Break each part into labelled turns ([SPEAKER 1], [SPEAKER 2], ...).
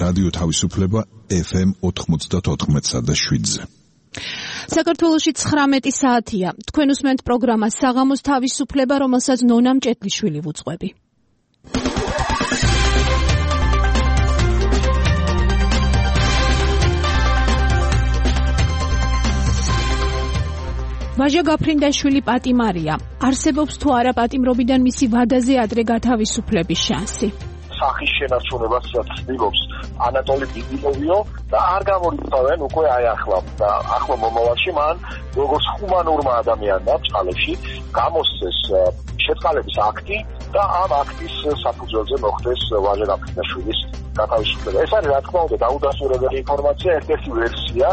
[SPEAKER 1] რადიო თავისუფლება FM 94.7-ზე.
[SPEAKER 2] საქართველოში 19 საათია. თქვენ უსმენთ პროგრამას საღამოს თავისუფლება, რომელსაც ნონა მჭედლიშვილი ვუძღვები. ვაჟა გაფრინდაშვილი პატიმარია. არსებობს თუ არა პატიმრობიდან მისი ვადაზე ადრე გათავისუფლების შანსი?
[SPEAKER 3] სახის შენარჩუნებას ცდილობს ანატოლი ბიბილოვიო და არ გამორიცხავენ უკვე აი ახლა და ახლა მომავალში მან როგორც ჰუმანურმა ადამიანმა წყალებში გამოსცეს შეწყალების აქტი და ამ აქტის საფუძველზე მოხდეს ვაჟა გაფრინდაშვილის გათავისუფლება. ეს არის რა თქმა უნდა დაუდასტურებელი ინფორმაცია, ერთ-ერთი ვერსია.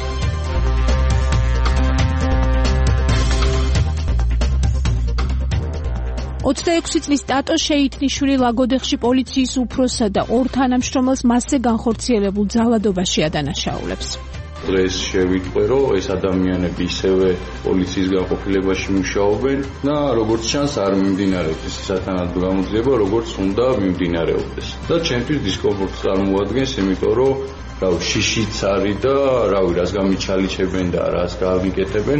[SPEAKER 2] 26 წლის ტატო შეითნიშვილი ლაგოდეხში პოლიციის უფროსსა და ორ თანამშრომელს მასზე განხორციელებულ ძალადობაში ადანაშაულებს.
[SPEAKER 4] დღეს შევიტყვე, რომ ეს ადამიანები ისევე პოლიციის განყოფილებაში მუშაობენ და როგორც ჩანს არ მიმდინარეობს ის სათანადო გამოძიება, როგორც უნდა მიმდინარეობდეს. და ჩემთვის დისკომფორტს წარმოადგენს, იმიტომ რომ შიშიც არის და რას გამიჩალიჩებენ და რას გამიკეთებენ.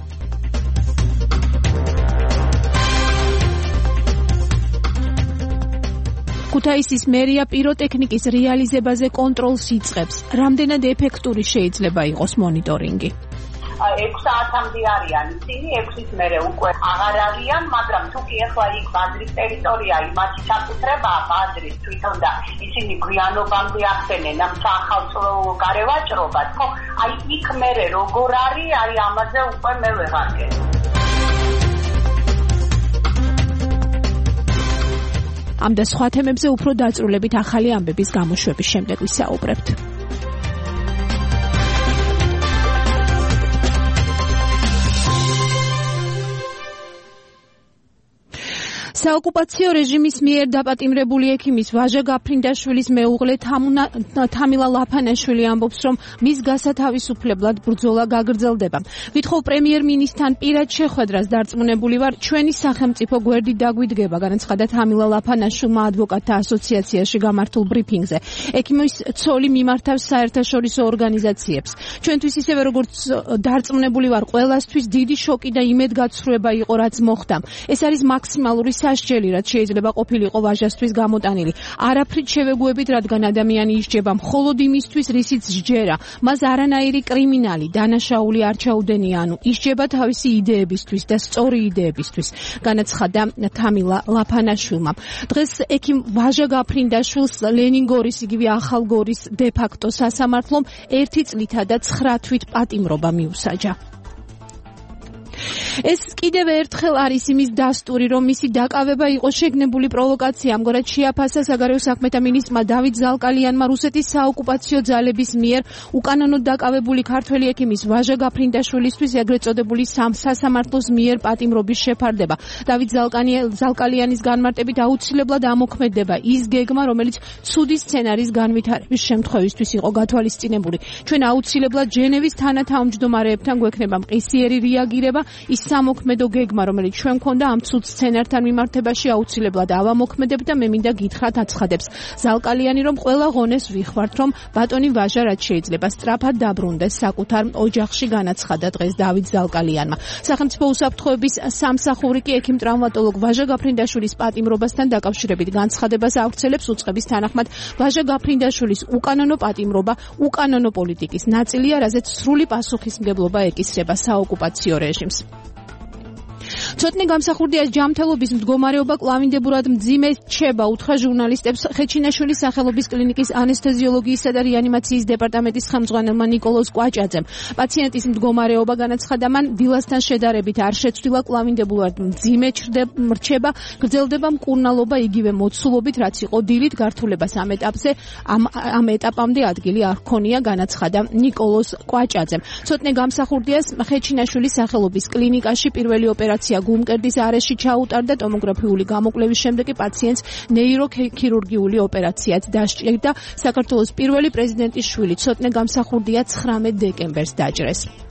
[SPEAKER 2] ქუთაისის მერია პიროტექნიკის რეალიზებაზე კონტროლს იწყებს. რამდენად ეფექტური შეიძლება იყოს მონიტორინგი?
[SPEAKER 5] 6 საათამდე არიან ისინი, 6-ის მერე უკვე აღარ არიან, მაგრამ თუ კი ახლა იქ ბაზრის ტერიტორია, იმათი საკუთრებაა ბაზრის თვითონ და ისინი გვიანობამდე ახდენენ ამ სახალხო გარევაჭრობას, ხო, აი იქ მერე როგორ არის, აი ამაზე უკვე მე ვეღარ გეტყვი.
[SPEAKER 2] ამ და სხვა თემებზე უფრო დაწვრილებით ახალი ამბების გამოშვების შემდეგ ვისაუბრებთ. საოკუპაციო რეჟიმის მიერ დაპატიმრებული ექიმის ვაჟა გაფრინდაშვილის მეუღლე თამილა ლაფანაშვილი ამბობს, რომ მის გასათავისუფლებლად ბრძოლა გაგრძელდება. ვითხოვ პრემიერ-მინისტრთან პირად შეხვედრას დარწმუნებული ვარ, ჩვენი სახელმწიფო გვერდით დაგვიდგება, განაცხადა თამილა ლაფანაშვილმა ადვოკატთა ასოციაციაში გამართულ ბრიფინგზე. ექიმის ცოლი მიმართავს საერთაშორისო ორგანიზაციებს. ჩვენთვის ისევე როგორც დარწმუნებული ვარ, ყველასთვის დიდი შოკი და იმედგაცრუება იყო, რაც მოხდა. ეს არის მაქსიმალური სასჯელი, რაც შეიძლება ყოფილიყო ვაჟასთვის გამოტანილი. არაფრით შევეგუებით, რადგან ადამიანი ისჯება მხოლოდ იმისთვის, რისიც სჯერა. მას არანაირი კრიმინალი, დანაშაული არ ჩაუდენია, ანუ ისჯება თავისი იდეებისთვის და სწორი იდეებისთვის, განაცხადა თამილა ლაფანაშვილმა. დღეს ექიმ ვაჟა გაფრინდაშვილს ლენინგორის, იგივე ახალგორის დე-ფაქტო სასამართლომ 1 წლითა და 9 თვით პატიმრობა მიუსაჯა. ეს კიდევ ერთხელ არის იმის დასტური, რომ მისი დაკავება იყო შეგნებული პროვოკაცია. ამგვარად შეაფასა საგარეო საქმეთა მინისტრმა დავით ზალკალიანმა რუსეთის საოკუპაციო ძალების მიერ უკანონოდ დაკავებული ქართველი ექიმის ვაჟა გაფრინდაშვილისთვის ეგრეთ წოდებული სასამართლოს მიერ პატიმრობის შეფარდება. დავით ზალკალიანის განმარტებით აუცილებლად ამოქმედება ის გეგმა, რომელიც ცუდი სცენარის განვითარების შემთხვევისთვის იყო გათვალისწინებული. ჩვენ აუცილებლად ჟენევის თანათავმჯდომარეებთან გვექნება მყისიერი რეაგირება. ის სამოქმედო გეგმა, რომელიც ჩვენ გვქონდა ამ ცუდ სცენართან მიმართებაში, აუცილებლად ავამოქმედებთ და მე მინდა გითხრათ, აცხადებს ზალკალიანი, რომ ყველა ღონეს ვიხვალთ, რომ ბატონი ვაჟა რაც შეიძლება სწრაფად დაბრუნდეს საკუთარ ოჯახში, განაცხადა დღეს დავით ზალკალიანმა. სახელმწიფო უსაფრთხოების სამსახური კი ექიმ ტრავმატოლოგ ვაჟა გაფრინდაშვილის პატიმრობასთან დაკავშირებით განცხადებას ავრცელებს. უწყების თანახმად ვაჟა გაფრინდაშვილის უკანონო პატიმრობა უკანონო პოლიტიკის ნაწილია, რაზეც სრული პასუხისმგებლობა ეკისრება საოკუპაციო რეჟიმს. ცოტნე გამსახურდია ჯანმრთელობის მდგომარეობა კლავინდებურად მძიმე რჩება, უთხრა ჟურნალისტებს ხეჩინაშვილის სახელობის კლინიკის ანესთეზიოლოგიისა და რეანიმაციის დეპარტამენტის ხელმძღვანელმა ნიკოლოზ კვაჭაძემ. პაციენტის მდგომარეობა, განაცხადა მან, დილასთან შედარებით არ შეცვლილა, კლავინდებულად მძიმე რჩება, გრძელდება მკურნალობა იგივე მოცულობით, რაც იყო დილით. გართულებას ამ ეტაპამდე ადგილი არ ჰქონია, განაცხადა ნიკოლოზ კვაჭაძემ. ცოტნე გამსახურდიას ხეჩინაშვილის სახელობის კლინიკაში პირველი ოპერაცია გუმკერდის არეში ჩაუტარდა. ტომოგრაფიული გამოკვლევის შემდეგ პაციენტს ნეიროქირურგიული ოპერაციაც დასჭირდა. საქართველოს პირველი პრეზიდენტის შვილი ცოტნე გამსახურდია 19 დეკემბერს დაჭრეს.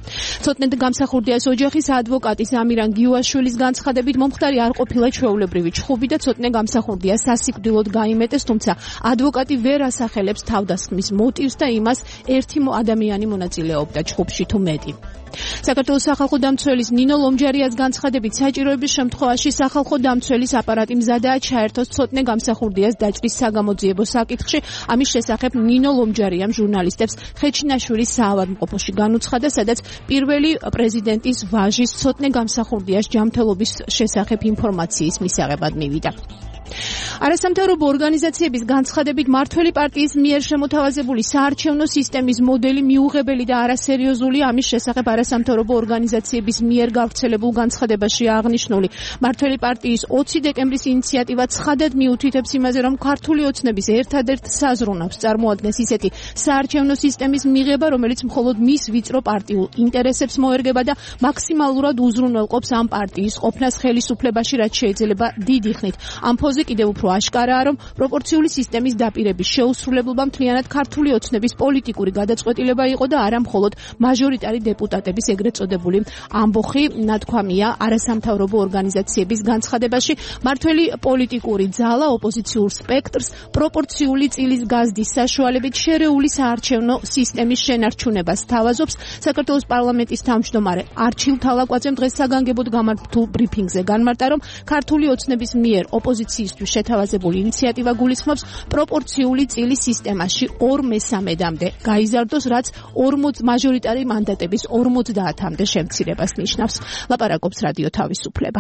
[SPEAKER 2] ცოტნე გამსახურდიას ოჯახის ადვოკატის ამირან გიუაშვილის განცხადებით მომხდარი არ ყოფილა ჩვეულებრივი ჩხუბი და ცოტნე გამსახურდია სასიკვდილოდ გაიმეტეს, თუმცა ადვოკატი ვერ ასახელებს თავდასხმის მოტივს და იმას ერთი ადამიანი მონაწილეობდა ჩხუბში თუ მეტი. საქართველოს სახალხო დამცველის ნინო ლომჯარიას განცხადებით საჭიროების შემთხვევაში სახალხო დამცველის აპარატი მზადაა ჩაერთოს ცოტნე გამსახურდიას დაჭრის საგამოძიებო საკითხში. ამის შესახებ ნინო ლომჯარიამ ჟურნალისტებს ხეჩინაშვილის საავადმყოფოში განუცხადა, სადაც პირველი პრეზიდენტის ვაჟის ცოტნე გამსახურდიას ჯანმრთელობის შესახებ ინფორმაციის მისაღებად მივიდა. არასამთავრობო ორგანიზაციების განცხადებით მართველი პარტიის მიერ შემოთავაზებული საარჩევნო სისტემის მოდელი მიუღებელი და არასერიოზული. ამის შესახებ არასამთავრობო ორგანიზაციების მიერ გავრცელებულ განცხადებაში აღნიშნული მართველი პარტიის 20 დეკემბრის ინიციატივა ცხადად მიუთითებს იმაზე, რომ ქართული ოცნების ერთადერთ საზრუნავს წარმოადგენს ისეთი საარჩევნო სისტემის მიღება, რომელიც მხოლოდ მის ვიწრო პარტიულ ინტერესებს მოერგება და მაქსიმალურად უზრუნველყოფს ამ პარტიის ყოფნას ხელისუფლებაში, რაც შეიძლება დიდი ხნით. ამ ფონზე კიდევ უფრო აშკარაა, რომ პროპორციული სისტემის დაპირების შეუსრულებლობა მთლიანად ქართული ოცნების პოლიტიკური გადაწყვეტილება იყო და არა მხოლოდ მაჟორიტარი დეპუტატების ეგრეთ წოდებული ამბოხი, ნათქვამია არასამთავრობო ორგანიზაციების განცხადებაში. მართველი პოლიტიკური ძალა ოპოზიციურ სპექტრს პროპორციული წილის გაზდის საშუალებით შერეული საარჩევნო სისტემის შენარჩუნებას თავაზობს. საქართველოს პარლამენტის თავმჯდომარე არჩილ თალაკვაძემ დღეს საგანგებოდ გამართულ ბრიფინგზე განმარტა, რომ ქართული ოცნების მიერ ოპოზიციისთვის შეთავაზებული ინიციატივა გულისხმობს პროპორციული წილის სისტემაში 2/3-მდე გაიზარდოს, რაც მაჟორიტარი მანდატების 50-მდე შემცირებას ნიშნავს. ლაპარაკობს რადიო თავისუფლება.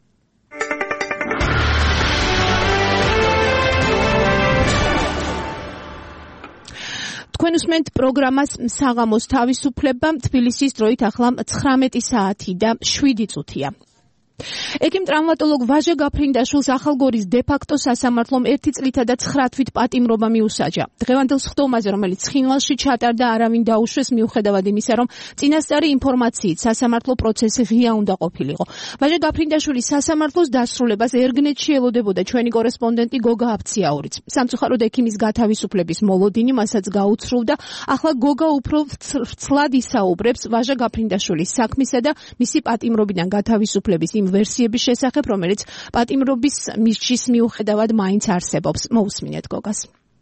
[SPEAKER 2] თქვენ უსმენთ პროგრამას საღამოს თავისუფლება. თბილისის დროით ახლა 19 საათი და 7 წუთია. ეკიმ ტრავმატოლოგ ვაჟა გაფრინდაშვილს ახალგორის დე-ფაქტო სასამართლომ 1 წლითა და 9 თვით პატიმრობა მიუსაჯა. დღევანდელ სხდომაზე, რომელიც ცხინვალში ჩატარდა, არავინ დაუშვეს მიუხედავად იმისა, რომ წინასწარი ინფორმაციით სასამართლო პროცესი ღია უნდა ყოფილიყო. ვაჟა გაფრინდაშვილის სასამართლოს დასრულებას ერგნეთში ელოდებოდა ჩვენი კორესპონდენტი გოგა აფციაურიც. სამწუხაროდ ეკიმის გათავისუფლების მოლოდინი მასაც გაუცრუვდა. ახლა გოგა უფრო ვრცლად ისაუბრებს ვაჟა გაფრინდაშვილის საქმისა და მისი პატიმრობიდან გათავისუფლების ვერსიების შესახებ, რომელიც პატიმრობის მისჯის მიუხედავად მაინც არსებობს. მოусმინეთ გოგას.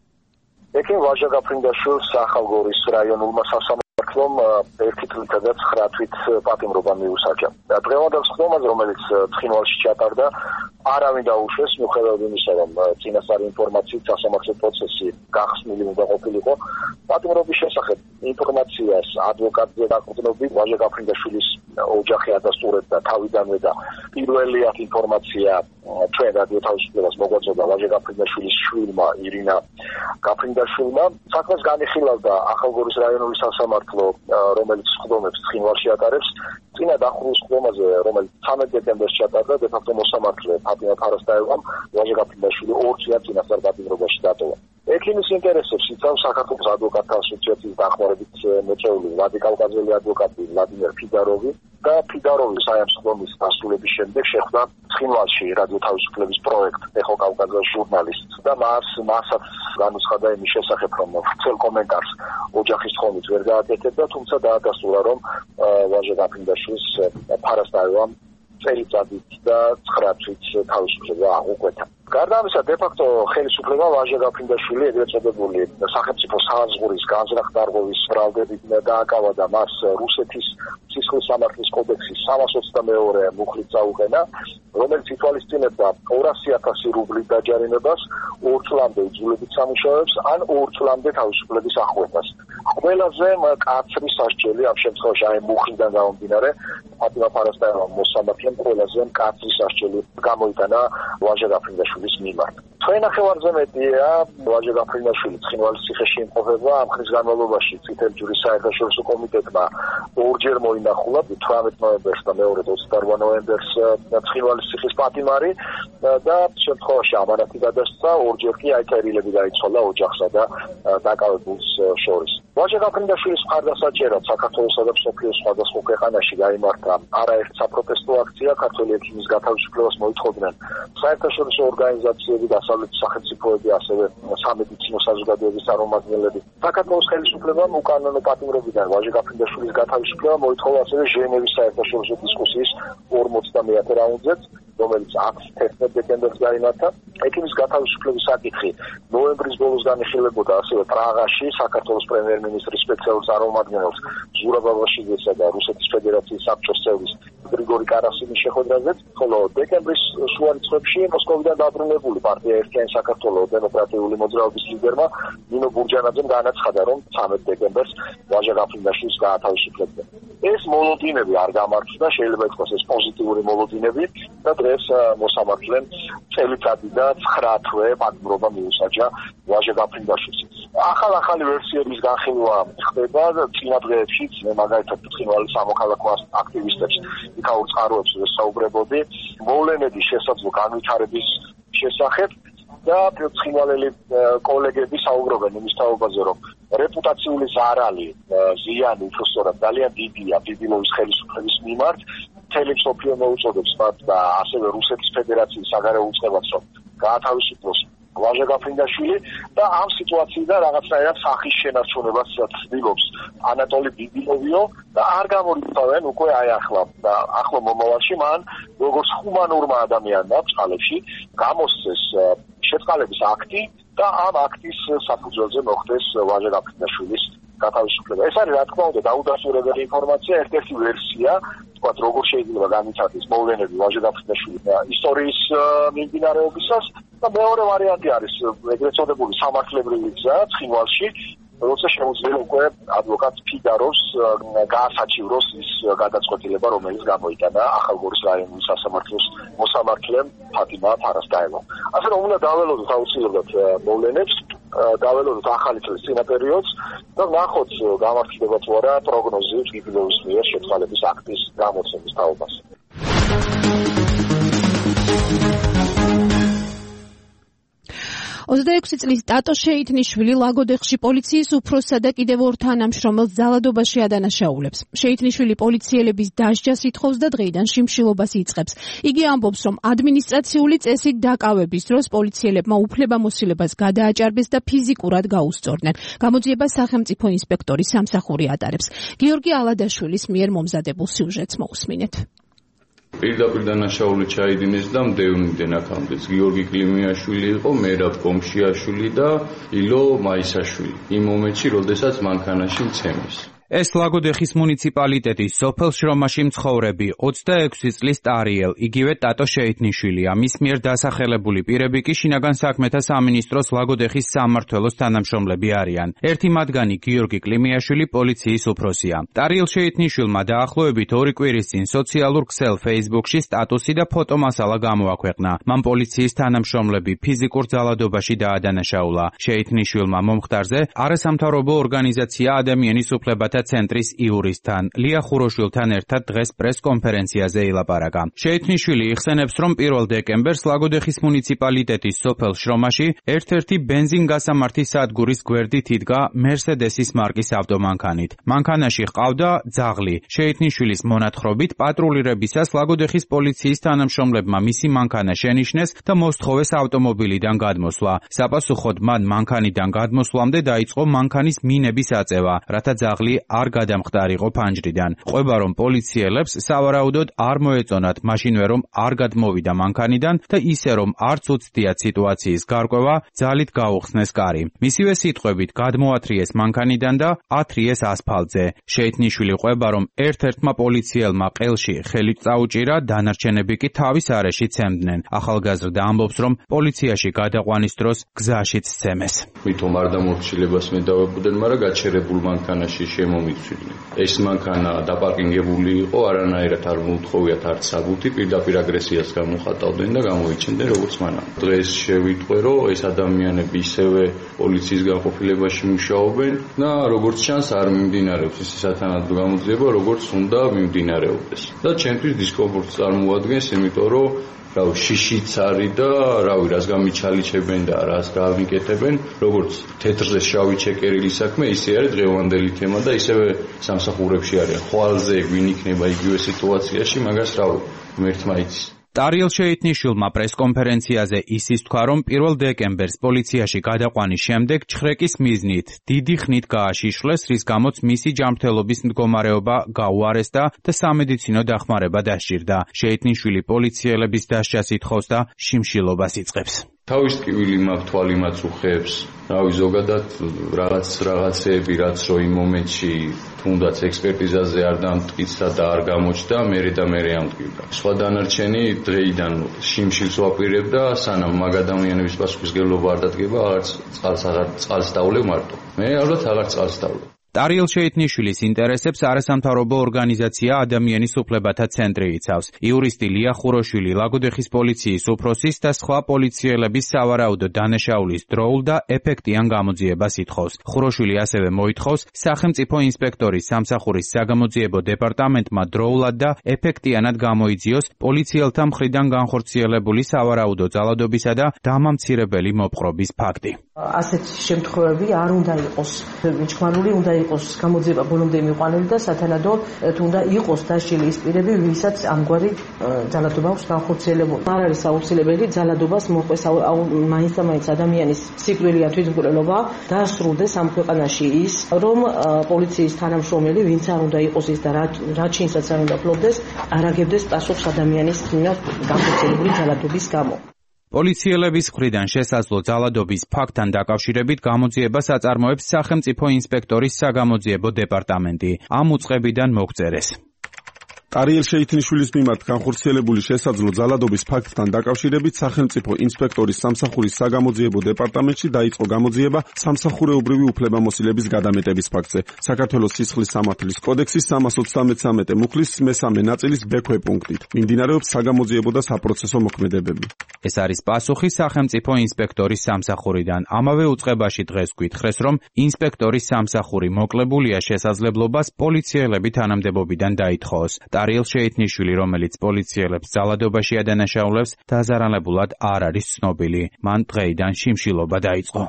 [SPEAKER 3] ეკიმ ვაჟა გაფრინდაშვილს ახალგორის რაიონულმა სასამართლომ 1 წლითა და 9 თვით პატიმრობა მიუსაჯა. დღევანდელ სხდომაზე, რომელიც ცხინვალში ჩატარდა, არავინ დაუშვეს მიუხედავად იმისა, რომ წინასწარი ინფორმაციით სასამართლო პროცესი გახსნილი უნდა ყოფილიყო. პატიმრობის შესახებ ინფორმაციას ადვოკატზე დაყრდნობით ვაჟა გაფრინდაშვილის ოჯახი ადასტურებდა თავიდანვე და პირველიად ინფორმაცია ჩვენ რადიო თავისუფლებას მოგვაწოდა ვაჟა გაფრინდაშვილის შვილმა ირინა გაფრინდაშვილმა. საქმეს განიხილავდა ახალგორის რაიონული სასამართლო, რომელიც სხდომებს ცხინვალში ატარებს. წინა დახურულ სხდომაზე, რომელიც 13 დეკემბერს ჩატარდა, დე-ფაქტო მოსამართლე ფატიმა ფარასტაევამ ვაჟა გაფრინდაშვილი 2 წლად წინასწარ პატიმრობაში დატოვა. ეკიმის ინტერესებს იცავს საქართველოს ადვოკატთა ასოციაციის დახმარებით მოწვეული ვადიკალკაზელი ადვოკატი ვლადიმერ ფიდაროვი და ფიდაროვი საერთაშორისო დასრულების შემდეგ შეხვდა ცხინვალში რადიო თავისუფლების პროექტ ეხო კავკასიის ჟურნალისტს და მასაც განუცხადა იმის შესახებ, რომ ვრცელ კომენტარს ოჯახის თხოვნით ვერ გააკეთებდა, თუმცა დაადასტურა, რომ ვაჟა გაფრინდაშვილს ფარასტაევამ წელიწადით და 9 თვით თავისუფლება აღუკვეთა. გარდა ამისა, დე-ფაქტო ხელისუფლება ვაჟა გაფრინდაშვილი ეგრეთ წოდებული სახელმწიფო საზღვრის განზრახ-დარღვევის ბრალდებით დააკავა და მას რუსეთის სისხლის სამართლის კოდექსის 322 მუხლით წაუყენა, რომელიც ითვალისწინებდა 200,000 რუბლის დაჯარიმებას, 2 წლამდე იძულებით სამუშაოებს ან 2 წლამდე თავისუფლების აღკვეთას. ყველაზე მკაცრი სასჯელი ამ შემთხვევაში აი მუხლიდან გამომდინარე ფატიმა ფარასტაევამ მოსამართლემ ყველაზე მკაცრი სასჯელი გამოიტანა ვაჟა გაფრინდაშვილის მიმართ. თქვენ ნახევარზე მეტია ვაჟა გაფრინდაშვილი ცხინვალის ციხეში იმყოფება. ამ ხნის განმავლობაში წითელი ჯვრის საერთაშორისო კომიტეტმა 2-ჯერ მოინახულა 18 ნოემბერს და მეორე 28 ნოემბერს ცხინვალის ციხის პატიმარი და შემთხვევაში ამანათი გადასცა, 2-ჯერ კი აი წერილები გაიცვალა ოჯახსა და დაკავებულს შორის. ვაჟა გაფრინდაშვილის მხარდასაჭერად საქართველოსა და მსოფლიოს სხვადასხვა ქვეყანაში გაიმართა და არაერთ საპროტესტო აქცია ქართველი ექიმის გათავისუფლებას მოითხოვდნენ საერთაშორისო ორგანიზაციები, დასავლეთის სახელმწიფოები, ასევე სამედიცინო საზოგადოების წარმომადგენლები. საქართველოს ხელისუფლებამ უკანონო პატიმრობიდან ვაჟე გაფრინდაშვილის გათავისუფლება მოითხოვა ასევე ჟენევის საერთაშორისო დისკუსიის 50-მე რაუნდზეც, რომელიც 11 დეკემბერს გაიმართა. ექიმის გათავისუფლების საკითხი ნოემბრის ბოლოს განიხილებოდა ასევე პრაღაში საქართველოს პრემიერ-მინისტრის სპეციალურ წარმომადგენელს ზურაბ აბაშიძესა და რუსეთის ფედერაციის საბჭოს წევრის გრიგორი კარასინის შეხვედრაზეც, ხოლო დეკემბრის შუა რიცხვებში მოსკოვიდან დაბრუნებული პარტია ერთიანი საქართველო დემოკრატიული მოძრაობის ლიდერმა ნინო ბურჯანაძემ განაცხადა, რომ 13 დეკემბერს ვაჟა გაფრინდაშვილს გაათავისუფლებდნენ. ეს მოლოდინები არ გამართლდა, შეიძლება ითქვას ეს პოზიტიური მოლოდინები და დღეს მოსამართლემ წელიწადი და 9 თვე პატიმრობა მიუსაჯა ვაჟა გაფრინდაშვილს. ახალი ვერსიების განხილვა ხდება წინა დღეებშიც, მე მაგალითად ცხინვალის სამოქალაქო აქტივისტებს იქაურ წყაროებს ვესაუბრებოდი მოვლენების შესაძლო განვითარების შესახებ და ცხინვალელი კოლეგები საუბრობენ იმის თაობაზე, რომ რეპუტაციული ზარალი, ზიანი უბრალოდ ძალიან დიდია ბიბილოვის ხელისუფლების მიმართ. მთელი მსოფლიო მოუწოდებს მათ და ასევე რუსეთის ფედერაციის საგარეო უწყებას, რომ გაათავისუფლოს ვაჟა გაფრინდაშვილი და ამ სიტუაციიდან რაღაცნაირად სახის შენარჩუნებას ცდილობს ანატოლი ბიბილოვიო და არ გამორიცხავენ უკვე ახლა და ახლო მომავალში მან როგორც ჰუმანურმა ადამიანმა წყალებში გამოსცეს შეწყალების აქტი და ამ აქტის საფუძველზე მოხდეს ვაჟა გაფრინდაშვილის გათავისუფლება. ეს არის რა თქმა უნდა დაუდასტურებელი ინფორმაცია, ერთ-ერთი ვერსია, თქვათ როგორ შეიძლება განვითარდეს მოვლენები ვაჟა გაფრინდაშვილის ისტორიის მიმდინარეობისას და მეორე ვარიანტი არის ეგრეთ წოდებული სამართლებრივი გზა ცხინვალში, როცა შეუძლია უკვე ადვოკატ ფიგაროს გაასაჩივროს ის გადაწყვეტილება, რომელიც გამოიტანა ახალგორის რაიონის სასამართლოს მოსამართლემ ფატიმა ფარასტაევამ. ასე რომ უნდა დაველოდოთ აუცილებლად მოვლენებს, დაველოდოთ ახალი წლის წინა პერიოდს და ნახოთ გამართლდება თუ არა პროგნოზი ბიბილოვის მიერ შეწყალების აქტის გამოცემის თაობას.
[SPEAKER 2] 26 წლის ტატო შეითნიშვილი ლაგოდეხში პოლიციის უფროსსა და კიდევ ორ თანამშრომელს ძალადობაში ადანაშაულებს. შეითნიშვილი პოლიციელების დასჯას ითხოვს და დღეიდან შიმშილობას იწყებს. იგი ამბობს, რომ ადმინისტრაციული წესით დაკავების დროს პოლიციელებმა უფლებამოსილებას გადააჭარბეს და ფიზიკურად გაუსწორდნენ. გამოძიებას სახელმწიფო ინსპექტორის სამსახური ატარებს. გიორგი ალადაშვილის მიერ მომზადებულ სიუჟეტს მოусმინეთ.
[SPEAKER 4] პირდაპირ დანაშაული ჩაიდინეს და მდევნიდან აქამდეც გიორგი კლიმიაშვილი იყო, მერაბ კომშიაშვილი და ილო მაისაშვილი. იმ მომენტში, როდესაც მანქანაში მცემეს.
[SPEAKER 6] ეს ლაგოდეხის მუნიციპალიტეტის სოფელ შრომაში მცხოვრები 26 წლის ტარიელ, იგივე ტატო შეითნიშვილია. მის მიერ დასახელებული პირები კი შინაგან საქმეთა სამინისტროს ლაგოდეხის სამმართველოს თანამშრომლები არიან. ერთი მათგანი გიორგი კლიმიაშვილი პოლიციის უფროსია. ტარიელ შეითნიშვილმა დაახლოებით 2 კვირის წინ სოციალურ ქსელ Facebook-ში სტატუსი და ფოტომასალა გამოაქვეყნა. მან პოლიციის თანამშრომლები ფიზიკურ ძალადობაში დაადანაშაულა. შეითნიშვილმა მომხდარზე არასამთავრობო ორგანიზაცია ადამიანის უფლებათა ცენტრის იურისტთან ლია ხუროშვილთან ერთად დღეს პრეს-კონფერენციაზე ილაპარაკა. შეითნიშვილი იხსენებს, რომ 1 დეკემბერს ლაგოდეხის მუნიციპალიტეტის სოფელ შრომაში ერთ-ერთი ბენზინგასამართი სადგურის გვერდით იდგა მერსედესის მარკის ავტომანქანით. მანქანაში ჰყავდა ძაღლი. შეითნიშვილის მონათხრობით პატრულირებისას ლაგოდეხის პოლიციის თანამშრომლებმა მისი მანქანა შენიშნეს და მოსთხოვეს ავტომობილიდან გადმოსვლა. საპასუხოდ მან მანქანიდან გადმოსვლამდე დაიწყო მანქანის მინების აწევა, რათა ძაღლი არ გადამხდარიყო ფანჯრიდან. ყვება, რომ პოლიციელებს სავარაუდოდ არ მოეწონათ მაშინვე, რომ არ გადმოვიდა მანქანიდან და ისე, რომ არც უცდიათ სიტუაციის გარკვევა, ძალით გაუხსნეს კარი. მისივე სიტყვებით გადმოათრიეს მანქანიდან და ათრიეს ასფალტზე. შეითნიშვილი ყვება, რომ ერთ-ერთმა პოლიციელმა ყელში ხელით წაუჭირა, დანარჩენები კი თავის არეში ცემდნენ. ახალგაზრდა ამბობს, რომ პოლიციაში გადაყვანის დროს გზაშიც სცემეს.
[SPEAKER 4] მითომ არ დამორჩილებას მე დავებდნენ, მაგრამ გაჩერებულ მანქანაში შემომიცვლიდნენ. ეს მანქანა დაპარკინგებული იყო, არანაირად არ მოუთხოვიათ არც საბუთი, პირდაპირ აგრესიას გამოხატავდნენ და გამოიჩენდნენ როგორც მანამ. დღეს შევიტყვე, რომ ეს ადამიანები ისევე პოლიციის განყოფილებაში მუშაობენ და როგორც ჩანს არ მიმდინარეობს ის სათანადო გამოძიება, როგორც უნდა მიმდინარეობდეს. და ჩემთვის დისკომფორტს წარმოადგენს, იმიტომ რომ რავი, შიშიც არის და რავი, რას გამიჩალიჩებენ და რას გამიკეთებენ, როგორც თეთრზე შავი ჩეკერილი საქმე, ისე არის დღევანდელი თემა და ისევე სამსახურებში არის. ხვალზე ვინ იქნება იგივე სიტუაციაში, მაგას რავი, მერთმა იცის.
[SPEAKER 6] ტარიელ შეიტნიშვილმა პრესკონფერენციაზე ისიც თქვა, რომ 1 დეკემბერს პოლიციაში გადაყვანის შემდეგ ჩხრეკის მიზნით დიდი ხნით გააშიშვლეს, რის გამოც მისი ჯანმრთელობის მდგომარეობა გაუარესდა და სამედიცინო დახმარება დასჭირდა. შეიტნიშვილი პოლიციელების დასჯას ითხოვს და შიმშილობას იწყებს.
[SPEAKER 4] თავის ტკივილი მაქვს, თვალი მაწუხებს, რავი, ზოგადად რაღაცეები, რაც რო იმ მომენტში თუნდაც ექსპერტიზაზე არ დამტკიცა და არ გამოჩნდა, მერე ამტკივდა. სხვა დანარჩენი დღეიდან შიმშილს ვაპირებ და სანამ მაგ ადამიანების პასუხისმგებლობა არ დადგება, წყალს დავლევ მარტო. მე ალბათ აღარ წყალს დავლევ.
[SPEAKER 6] ტარიელ შეიტნიშვილის ინტერესებს არასამთავრობო ორგანიზაცია ადამიანის უფლებათა ცენტრი იცავს. იურისტი ლია ხუროშვილი ლაგოდეხის პოლიციის უფროსის და სხვა პოლიციელების სავარაუდო დანაშაულის დროულ და ეფექტიან გამოძიებას ითხოვს. ხუროშვილი ასევე მოითხოვს სახელმწიფო ინსპექტორის სამსახურის საგამოძიებო დეპარტამენტმა დროულად და ეფექტიანად გამოიძიოს პოლიციელთა მხრიდან განხორციელებული სავარაუდო ძალადობისა და დამამცირებელი მოპყრობის ფაქტი.
[SPEAKER 7] ასეთ შემთხვევები არ უნდა იყოს მიჩქმარული, უნდა იყოს გამოძიება ბოლომდე მიყვანილი და სათანადო თუნდა იყოს დასჯილი ის პირები, ვისაც ამგვარი ძალადობა აქვს განხორციელებული. არ არის აუცილებელი ძალადობას მოყვეს მაინც და მაინც ადამიანის სიკვდილი ან თვითმკვლელობა დაასრულდეს ამ ქვეყანაში ის, რომ პოლიციის თანამშრომელი, ვინც არ უნდა იყოს ის და რა ჩინსაც არ უნდა ფლობდეს, არ აგებდეს პასუხს ადამიანის განხორციელებული ძალადობის გამო.
[SPEAKER 6] პოლიციელების მხრიდან შესაძლო ძალადობის ფაქტთან დაკავშირებით გამოძიებას აწარმოებს სახელმწიფო ინსპექტორის საგამოძიებო დეპარტამენტი. ამ უწყებიდან მოგწერეს.
[SPEAKER 8] ტარიელ შეიტნიშვილის მიმართ განხორციელებული შესაძლო ძალადობის ფაქტთან დაკავშირებით სახელმწიფო ინსპექტორის სამსახურის საგამოძიებო დეპარტამენტში დაიწყო გამოძიება სამსახურეობრივი უფლებამოსილების გადამეტების ფაქტზე. საქართველოს სისხლის სამართლის კოდექსის 333 მუხლის მესამე ნაწილის ბ-ქვე პუნქტით. მიმდინარეობს საგამოძიებო და საპროცესო მოქმედებები.
[SPEAKER 6] ეს არის პასუხი სახელმწიფო ინსპექტორის სამსახურიდან. ამავე უწყებაში დღეს გვითხრეს, რომ ინსპექტორის სამსახური მოკლებულია შესაძლებლობას პოლიციელები თანამდებობიდან დაითხოვოს. ტარიელ შეიტნიშვილი, რომელიც პოლიციელებს ძალადობაში ადანაშაულებს, დაზარალებულად არ არის ცნობილი. მან დღეიდან შიმშილობა დაიწყო.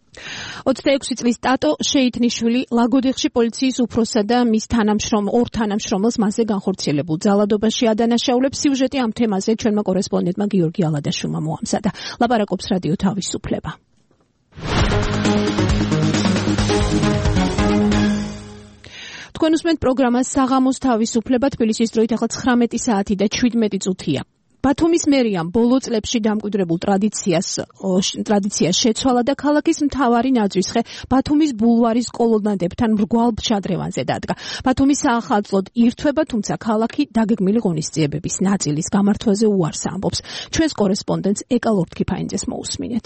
[SPEAKER 2] 26 წლის ტატო შეიტნიშვილი ლაგოდეხში პოლიციის უფროსსა და მის ორ თანამშრომელს მასზე განხორციელებულ ძალადობაში ადანაშაულებს. სიუჟეტი ამ თემაზე ჩვენმა კორესპონდენტმა გიორგი ალადაშვილმა მოამზადა. ლაპარაკობს რადიო თავისუფლება. თქვენ უსმენთ პროგრამას საღამოს თავისუფლება. თბილისის დროით ახლა 19 საათი და 17 წუთია. ბათუმის მერიამ ბოლო წლებში დამკვიდრებულ ტრადიციას შეცვალა და ქალაქის მთავარი ნაძვისხე ბათუმის ბულვარის კოლონადებთან მრგვალ შადრევანზე დადგა. ბათუმის საახალწლოდ ირთვება, თუმცა ქალაქი დაგეგმილი ღონისძიებების ნაწილის გამართვაზე უარს ამბობს. ჩვენს კორესპონდენტს ეკა ლორთქიფაინძეს მოусმინეთ.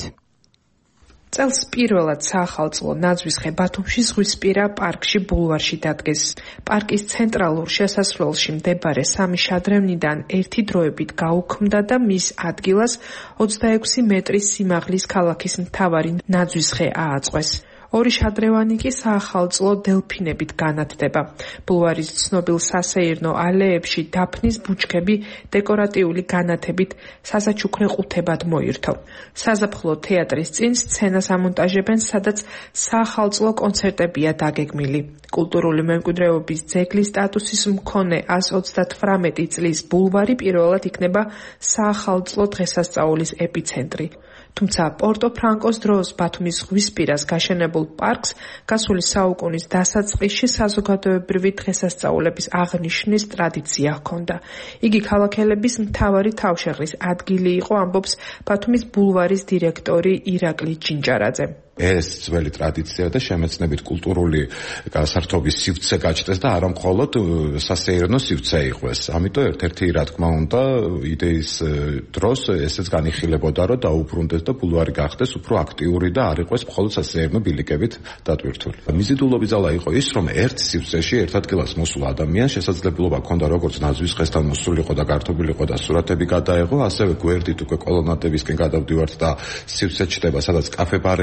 [SPEAKER 9] წელს პირველად საახალწლო ნაძვისხე ბათუმში ზღვისპირა პარკში ბულვარში დადგეს. პარკის ცენტრალურ შესასვლელში მდებარე 3 შადრევნიდან ერთი დროებით გაუქმდა და მის ადგილას 26 მეტრის სიმაღლის ქალაქის მთავარი ნაძვისხე ააწყვეს. ორი შადრევანი კი საახალწლო დელფინებით განათდება. ბულვარის ცნობილ სასეირნო ალეებში დაფნის ბუჩქები დეკორატიული განათებით სასაჩუქრე ყუთებად მოირთო. საზაფხულო თეატრის წინ სცენას ამონტაჟებენ, სადაც საახალწლო კონცერტებია დაგეგმილი. კულტურული მემკვიდრეობის ძეგლის სტატუსის მქონე 138 წლის ბულვარი პირველად იქნება საახალწლო დღესასწაულის ეპიცენტრი. თუმცა პორტო-ფრანკოს დროს ბათუმის ზღვისპირას გაშენებულ პარკს გასული საუკუნის დასაწყისში საზოგადოებრივი დღესასწაულების აღნიშვნის ტრადიცია ჰქონდა. იგი ქალაქელების მთავარი თავშეღრის ადგილი იყო, ამბობს ბათუმის ბულვარის დირექტორი ირაკლი ჯინჯარაძე.
[SPEAKER 10] ეს ძველი ტრადიცია და შემეცნებით კულტურული გასართობის სივრცე გაჩნდეს და არა მხოლოდ სასეირნო სივრცე იყოს. ამიტომ ერთ-ერთი რა თქმა უნდა იდეის დროს ესეც განიხილებოდა, რომ დაუბრუნდეს და ბულვარი გახდეს უფრო აქტიური და არ იყოს მხოლოდ სასეირნო ბილიკებით დატვირთული. მიზიდულობის ძალა იყო ის, რომ ერთ სივრცეში ერთ ადგილას მოსულ ადამიანს შესაძლებლობა ჰქონდა როგორც ნაძვისხესთან მოსულიყო და გართობილიყო და სურათები გადაეღო, ასევე გვერდით უკვე კოლონადებისკენ გადავდივართ და სივრცე ჩდება, სადაც კაფე-ბარების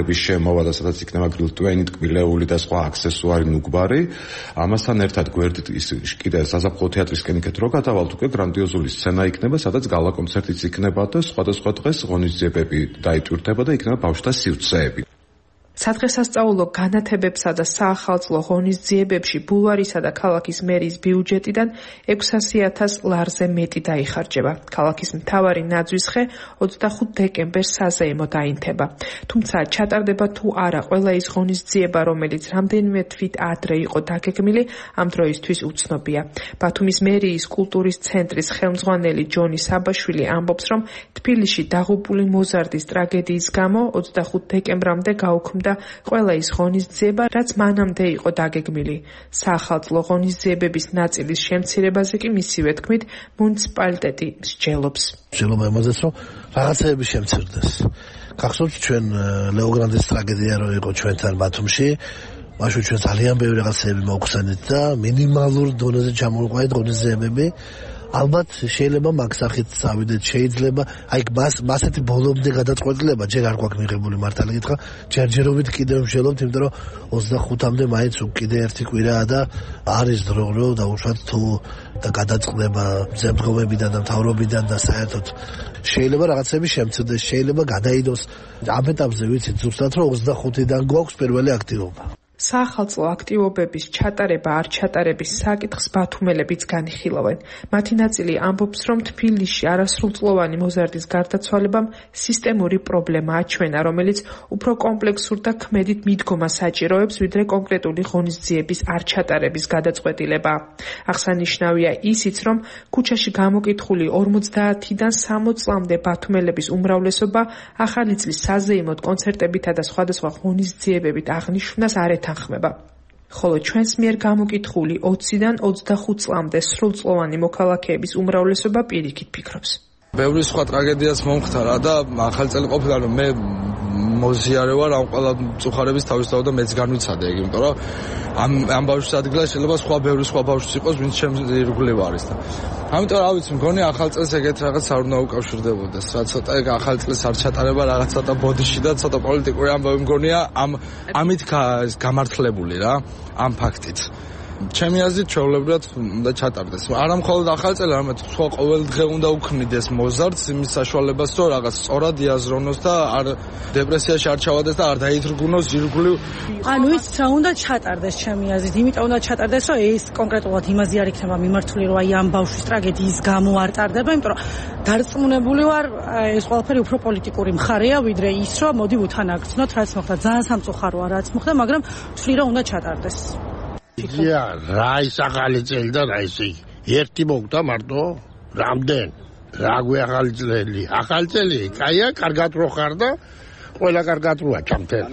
[SPEAKER 10] მოვა და სადაც იქნება გრილტვენი, ტკბილეული და სხვა აქსესუარი ნუგბარი. ამასთან ერთად გვერდით ის კიდე საზაფხულო თეატრისკენ იქეთ რო გადავალთ, უკვე გრანდიოზული სცენა იქნება, სადაც გალა კონცერტიც იქნება და სხვადასხვა დღეს ღონისძიებები დაიტვირთება და იქნება ბავშვთა სივრცეები.
[SPEAKER 9] სადღესასწაულო განათებებსა და საახალწლო ღონისძიებებში ბულვარისა და ქალაქის მერიის ბიუჯეტიდან 600,000 ლარზე მეტი დაიხარჯება. ქალაქის მთავარი ნაძვის ხე 25 დეკემბერს საზეიმო დაინთება. თუმცა ჩატარდება თუ არა ყველა ის ღონისძიება, რომელიც რამდენიმე თვით ადრე იყო დაგეგმილი, ამ დროისთვის უცნობია. ბათუმის მერიის კულტურის ცენტრის ხელმძღვანელი ჯონი საბაშვილი ამბობს, რომ თბილისში დაღუპული მოზარდის ტრაგედიის გამო 25 დეკემბრამდე გაუქმდა და ყველა ის ღონისძიება, რაც მანამდე იყო დაგეგმილი. საახალწლო ღონისძიებების ნაწილის შემცირებაზე კი მისივე თქმით მუნიციპალიტეტი მსჯელობს.
[SPEAKER 11] მსჯელობა იმაზეც, რომ რაღაცეები შემცირდეს. გახსოვთ ჩვენ ლეოგრანდის ტრაგედია რო იყო ჩვენთან ბათუმში, მაშინ ჩვენ ძალიან ბევრი რაღაცეები მოგხსენით და მინიმალურ დონეზე ჩამოვიყვანეთ ღონისძიებები. ალბათ შეიძლება მაგ სახით წავიდეთ, შეიძლება აი მასეთი ბოლომდე გადაწყვეტილება ჯერ არ გვაქვს მიღებული მართალი გითხრა, ჯერჯერობით კიდევ ვშელობთ, იმიტომ რომ 25-მდე მაინც კიდე ერთი კვირაა და არის დრო რომ დაუშვათ თუ და გადაწყდება ზემდგომებიდან და მთავრობიდან და საერთოდ შეიძლება რაღაცები შემცირდეს, შეიძლება გადაიდოს. ამ ეტაპზე ვიცით ზუსტად რომ 25-დან გვაქვს პირველი აქტივობა.
[SPEAKER 9] საახალწლო აქტივობების ჩატარება არ ჩატარების საკითხს ბათუმელებიც განიხილავენ. მათი ნაწილი ამბობს, რომ თბილისში არასრულწლოვანი მოზარდის გარდაცვალებამ სისტემური პრობლემა აჩვენა, რომელიც უფრო კომპლექსურ და ქმედით მიდგომას საჭიროებს, ვიდრე კონკრეტული ღონისძიების არ ჩატარების გადაწყვეტილება. აღსანიშნავია ისიც, რომ ქუჩაში გამოკითხული 50-დან 60 წლამდე ბათუმელების უმრავლესობა ახალი წლის საზეიმოდ კონცერტებითა და სხვადასხვა ღონისძიებებით აღნიშვნას არ ეთანხმება. ხოლო ჩვენს მიერ გამოკითხული 20-დან 25 წლამდე სრულწლოვანი მოქალაქეების უმრავლესობა პირიქით ფიქრობს.
[SPEAKER 12] ბევრი სხვა ტრაგედიას მომხდარა და ახალი წელი ყოფილა რომ მე მოზიარე ვარ ამ ყველა მწუხარების თავისთავად და მეც განვიცადე ეგ, იმიტომ რომ ამ ბავშვის ადგილას შეიძლება ბევრი სხვა ბავშვიც იყოს, ვინც ჩემს ირგვლივ არის და ამიტომ რა ვიცი, მგონი ახალ წელს ეგეთ რაღაც არ უნდა უკავშირდებოდეს. რა ცოტა ეგ ახალ წელს არ ჩატარება რაღაც ცოტა ბოდიში და ცოტა პოლიტიკური ამბავი მგონია ამით გამართლებული რა, ამ ფაქტით. ჩემი აზრით ჩვეულებრივად უნდა ჩატარდეს. არა მხოლოდ ახალ წელი, არამედ სხვა ყოველ დღე უნდა უქმნიდეს მოზარდს იმის საშუალებას, რომ რაღაც სწორად იაზრონოს და არ დეპრესიაში არ ჩავადეს და არ დაითრგუნოს ირგვლივ.
[SPEAKER 13] ანუ ის რა უნდა ჩატარდეს ჩემი აზრით, იმიტომ უნდა ჩატარდეს, რომ ეს კონკრეტულად იმაზე არ იქნება მიმართული, რომ აი ამ ბავშვის ტრაგედიის გამო არ ტარდება, იმიტომ რომ დარწმუნებული ვარ, ეს ყველაფერი უფრო პოლიტიკური მხარეა, ვიდრე ის, რომ მოდი უთანაგრძნოთ, რაც მოხდა. ძალიან სამწუხაროა, რაც მოხდა, მაგრამ ვთვლი, რომ უნდა ჩატარდეს.
[SPEAKER 11] იგია რა ის ახალი წელი და რა ის ერთი მოგდა მარტო რამდენ რა გვი ახალი წელი ახალი წელი კაია კარგად რო ხარ და ყველა კარგად როა ჩამთელ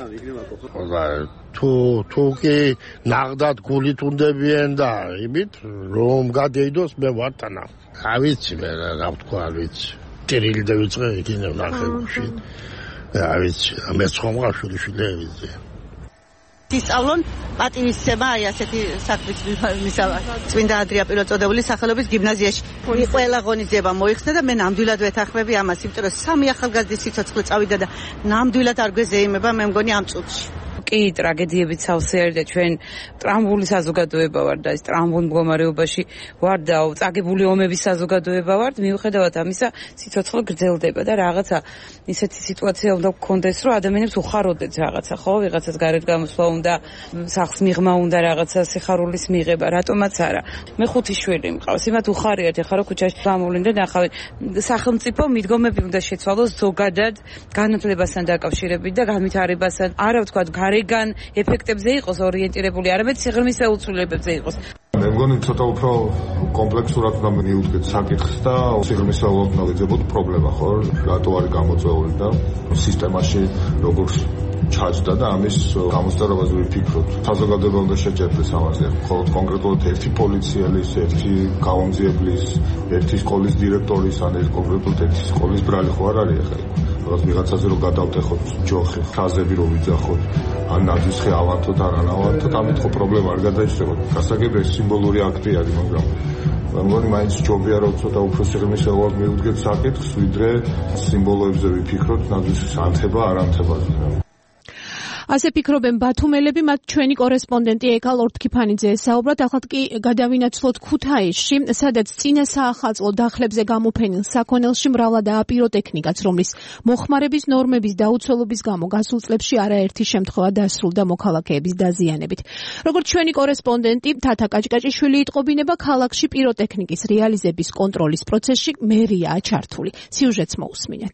[SPEAKER 11] თუ კი ნაღდად გულით უნდებიან და იმით რომ გადეიდოს მე ვარ თანა რა ვიცი მე რა ვთქვა არ ვიცი ტერილი დავიწყე იქინე ნახევში რა ვიცი მე ხომ გაშული ვიცი
[SPEAKER 14] ისწავლონ პატივისცემა აი ასეთი საქმის მისავა წმინდა ადრია პირველწოდებული სახელობის გიმნაზიაში ყველა ღონისძიება მოიხსნა და მე ნამდვილად ვეთანხმები ამას, იმიტომ რომ სამი ახალგაზრდის სიცოცხლე წავიდა და ნამდვილად არ გვეზეიმება მე მგონი ამ წუთში.
[SPEAKER 15] კი ტრაგედიებით სავსე არის და ჩვენ ტრამვული საზოგადოება ვარ და ეს ტრამვულ მდგომარეობაში ვარ და წაგებული ომების საზოგადოება ვარ. მიუხედავად ამისა სიცოცხლე გრძელდება და რაღაცა ისეთი სიტუაცია უნდა გქონდეს, რომ ადამიანებს უხაროდეს რაღაცა, ხო, ვიღაცას გარეთ გამოსვლა უნდა, სახლს მიღმა უნდა, რაღაცა სიხარულის მიღება, რატომაც არა. მე 5 შვილი მყავს, იმათ უხარიათ, ეხლა რო ქუჩაში გამოვლიდნენ და ნახავენ. სახელმწიფო მიდგომები უნდა შეცვალოს ზოგადად განათლებასთან დაკავშირებით და განვითარებასთან, არა ვთქვათ გარეგან ეფექტებზე იყოს ორიენტირებული, არამედ სიღრმის აუცილებლებზე იყოს.
[SPEAKER 16] მე მგონი ცოტა უფრო კომპლექსურად უნდა მიუდგეთ საკითხს და სიღრმისეულად უნდა ვიძებოთ პრობლემა, ხო? რატო არის გამოწვეული და სისტემაში როგორ ჩაჯდა და ამის გამოსწორებაზე ვიფიქროთ. საზოგადოება უნდა შეჭერდეს ამაზე. მხოლოდ კონკრეტულად ერთი პოლიციელის, ერთი გამომძიებლის, ერთი სკოლის დირექტორის, ან კონკრეტულად ერთი სკოლის ბრალი ხო არ არის ახლა. რაღაც ვიღაცაზე რომ გადავტეხოთ ჯოხი, ხაზები რომ ვიძახოთ, ან ნაძვის ხე ავანთოთ, არ ანავანთოთ, ამით ხო პრობლემა არ გადაიჭრება. გასაგებია სიმბოლური აქტი არის, მაგრამ მგონი მაინც ჯობია რომ ცოტა უფრო სიღრმისეულად მიუდგეთ საკითხს, ვიდრე სიმბოლოებზე ვიფიქროთ, ნაძვის ანთება, არ ანთება.
[SPEAKER 2] ასე ფიქრობენ ბათუმელები, მათ ჩვენი კორესპონდენტი ეკალ ორთქიფანიძე ესაუბრა. ახლა კი გადავინაცვლოთ ქუთაისში, სადაც წინა საახალწლო დახლებზე გამოფენილ საქონელში მრავლადაა პიროტექნიკაც, რომლის მოხმარების ნორმების დაუცველობის გამო გასულ წლებში არაერთი შემთხვევა დასრულდა მოქალაქეების დაზიანებით. როგორც ჩვენი კორესპონდენტი თათა კაჭკაჭიშვილი იტყობინება, ქალაქში პიროტექნიკის რეალიზების კონტროლის პროცესში მერია ჩართული. სიუჟეტს მოусმინეთ.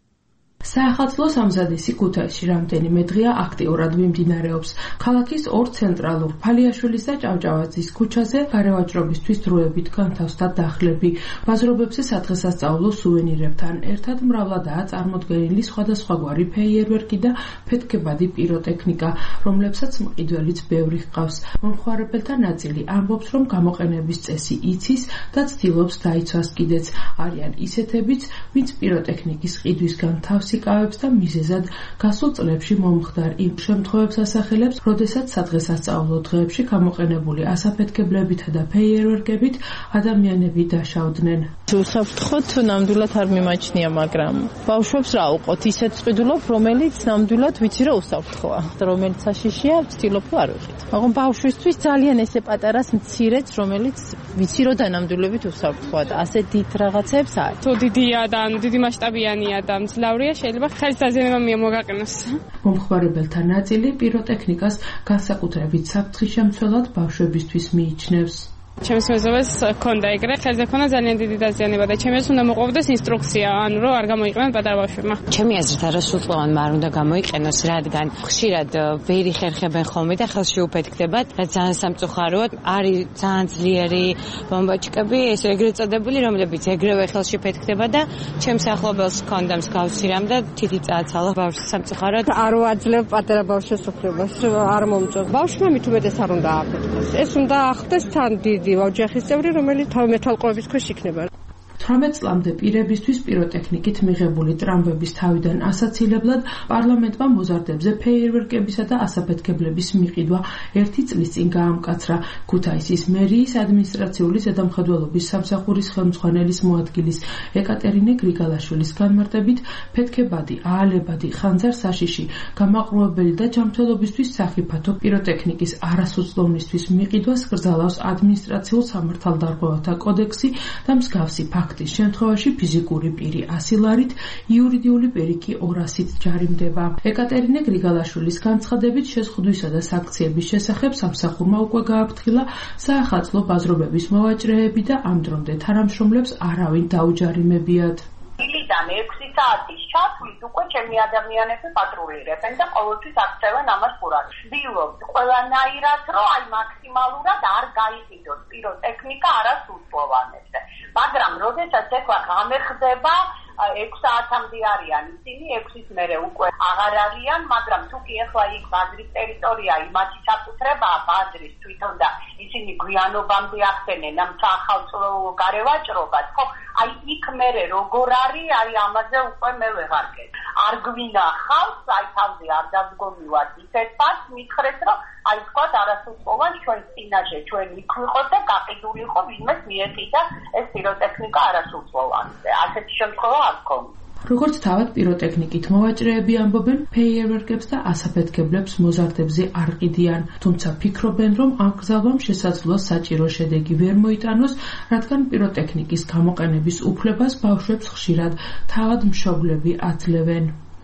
[SPEAKER 9] საახალწლო სამზადისი ქუთაისში რამდენიმე დღეა აქტიურად მიმდინარეობს. ქალაქის ორ ცენტრალურ ფალიაშვილის და ჭავჭავაძის ქუჩაზე გარევაჭრობისთვის დროებით განთავსდა დახლები. ბაზრობებზე სადღესასწაულო სუვენირებთან ერთად მრავლადაა წარმოდგენილი სხვადასხვაგვარი ფეიერვერკი და ფეთქებადი პიროტექნიკა, რომლებსაც მყიდველიც ბევრი ჰყავს. მომხმარებელთა ნაწილი ამბობს, რომ გამოყენების წესი იცის და ცდილობს დაიცვას კიდეც. არიან ისეთებიც, ვინც პიროტექნიკის ყიდვისგან თავს იკავებს და მიზეზად გასულ წლებში მომხდარ იმ შემთხვევებს ასახელებს, როდესაც სადღესასწაულო დღეებში გამოყენებული ასაფეთქებლებითა და ფეიერვერკებით ადამიანები დაშავდნენ.
[SPEAKER 17] უსაფრთხოდ ნამდვილად არ მიმაჩნია, მაგრამ ბავშვებს რა უყოთ, ისეთ წვიდულობ, რომელიც ნამდვილად ვიცი რომ უსაფრთხოა, რომელიც საშიშია, ვცდილობ რომ არ ვიყიდ. მაგრამ ბავშვისთვის ძალიან ესე პატარას მცირეც, რომელიც ვიცი რომ დანამდვილებით უსაფრთხოა და ასე დიდ რაღაცებს არ.
[SPEAKER 18] თუ დიდია და დიდი მასშტაბიანია და მძლავრია, შეიძლება ხელის დაზიანება მოგაყენოს.
[SPEAKER 9] მომხმარებელთა ნაწილი პიროტექნიკას განსაკუთრებით საფრთხის შემცველად ბავშვებისთვის მიიჩნევს.
[SPEAKER 18] ჩემს მეზობელს ჰქონდა ეგრე, ხელზე ჰქონდა ძალიან დიდი დაზიანება და ჩემს უნდა მოყვებდეს ინსტრუქცია, ანუ რომ არ გამოიყენონ პატარა ბავშვებმა.
[SPEAKER 19] ჩემი აზრით არასრულწლოვანმა არ უნდა გამოიყენოს, რადგან ხშირად ვერი ხერხებენ ხოლმე და ხელში უფეთქდებათ, რაც ძალიან სამწუხაროა. არის ძალიან ძლიერი ბომბაჭკები, ეს ეგრეთ წოდებული, რომლებიც ეგრევე ხელში ფეთქდება და ჩემს ახლობელს ჰქონდა მსგავსი რამ და თითი წააცალა ბავშვს სამწუხაროდ.
[SPEAKER 20] არ ვაძლევ პატარა ბავშვებს უფლებას, არ მომწონს. ბავშვმა მით უმეტეს არ უნდა აფეთქოს. ეს უნდა ახდეს თან დიდი ოჯახის წევრი, რომელიც თავმეთალყოების ქვეშ იქნება.
[SPEAKER 9] 18 წლამდე პირებისთვის პიროტექნიკით მიღებული ტრამვების თავიდან ასაცილებლად პარლამენტმა მოზარდებზე ფეიერვერკებისა და ასაფეთქებლების მიყიდვა 1 წლის წინ გაამკაცრა. ქუთაისის მერიის ადმინისტრაციული ზედამხედველობის სამსახურის ხელმძღვანელის მოადგილის ეკატერინე გრიგალაშვილის განმარტებით, ფეთქებადი, აალებადი, ხანძარ-საშიში, გამაყრუებელი და ჯანმრთელობისთვის სახიფათო პიროტექნიკის არასრულწლოვნისთვის მიყიდვას გრძალავს ადმინისტრაციულ სამართალდარღვევათა კოდექსი და მსგავსი ფაქტი. შემთხვევაში ფიზიკური პირი 100 ლარით, იურიდიული პირი კი 200-ით ჯარიმდება. ეკატერინე გრიგალაშვილის განცხადებით, შეზღუდვისა და საქციების შესახებ სამსახურმა უკვე გააფრთხილა საახალწლო ბაზრობების მოვაჭრეები და ამ დრომდე თანამშრომლებს არავინ დაუჯარიმებიათ.
[SPEAKER 5] დილიდან 6 საათის ჩათვლით უკვე ჩემი ადამიანები პატრულირებენ და ყოველთვის აქცევენ ამას ყურადღებას. ვცდილობთ ყველანაირად, რომ აი მაქსიმალურად არ გაიყიდოს პიროტექნიკა არასრულწლოვანებზე. მაგრამ როდესაც ეხლა გამეხდება 6 საათამდე არიან ისინი, 6-ის მერე უკვე აღარ არიან, მაგრამ თუ კი ეხლა იქ ბაზრის ტერიტორია იმათი საკუთრებაა ბაზრის თვითონ და ისინი გვიანობამდე ახდენენ ამ საახალწლო გარევაჭრობას, ხო, აი იქ მერე როგორ არის, აი ამაზე უკვე მე ვეღარკეთ. არ გვინახავს, აი თავზე არ დადგომივართ ისეთ ფაქტს მითხრეთ, რომ აი თქვათ არასრულწლოვან ჩვენ წინაშე ჩვენ იქ ვიყოთ და გაყიდული იყო ვინმეს მიეყიდა ეს პიროტექნიკა არასრულწლოვანზე. ასეთი შემთხვევა არ გქონდა.
[SPEAKER 9] როგორც თავად პიროტექნიკით მოვაჭრეები ამბობენ, ფეიერვერკებს და ასაფეთქებლებს მოზარდებზე არ ყიდიან, თუმცა ფიქრობენ, რომ ამ გზავამ შესაძლოა საჭირო შედეგი ვერ მოიტანოს, რადგან პიროტექნიკის გამოყენების უფლებას ბავშვებს ხშირად თავად მშობლები აძლევენ.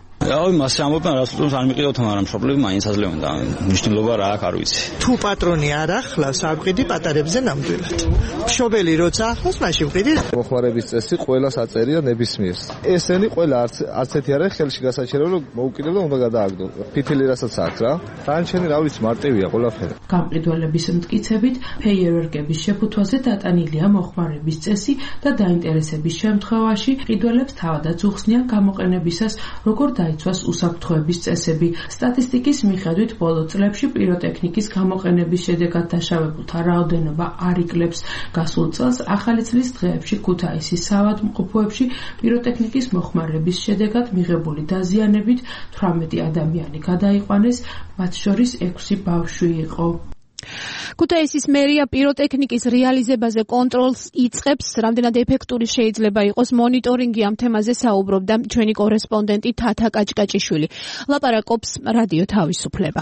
[SPEAKER 21] მასე ამბობენ, რასრულწლოვანს არ მიყიდავთ, მაგრამ მშობლები მაინც აძლევენ და მნიშვნელობა რა აქვს არ ვიცი.
[SPEAKER 22] თუ პატრონი არ ახლავს, აყიდი პატარებზე ნამდვილად. მშობელი როცა ახლავს, მაშინ ვყიდი.
[SPEAKER 23] მოხმარების წესი ყველას აწერია ნებისმიერს. ესენი ყველა არც ერთი არ არის ხელში გასაჩერებლად, რომ მოუკიდო და უნდა გადააგდო. ფითილი რასაც აქვს რა. დანარჩენი რა ვიცი, მარტივია ყველაფერი.
[SPEAKER 9] გამყიდველების მტკიცებით, ფეიერვერკების შეფუთვაზე დატანილია მოხმარების წესი და დაინტერესების შემთხვევაში ყიდველებს თავადაც უხსნიან გამოყენებისას, როგორ დაიცვას უსაფრთხოების წესები. სტატისტიკის მიხედვით, ბოლო წლებში პიროტექნიკის გამოყენების შედეგად დაშავებულთა რაოდენობა არ იკლებს. გასულ წელს ახალი წლის დღეებში ქუთაისის საავადმყოფოებში პიროტექნიკის მოხმარების შედეგად მიღებული დაზიანებით 18 ადამიანი გადაიყვანეს, მათ შორის 6 ბავშვი იყო.
[SPEAKER 2] ქუთაისის მერია პიროტექნიკის რეალიზებაზე კონტროლს იწყებს, რამდენად ეფექტური შეიძლება იყოს მონიტორინგი ამ თემაზე საუბრობდა ჩვენი კორესპონდენტი თათა კაჭკაჭიშვილი. ლაპარაკობს რადიო თავისუფლება.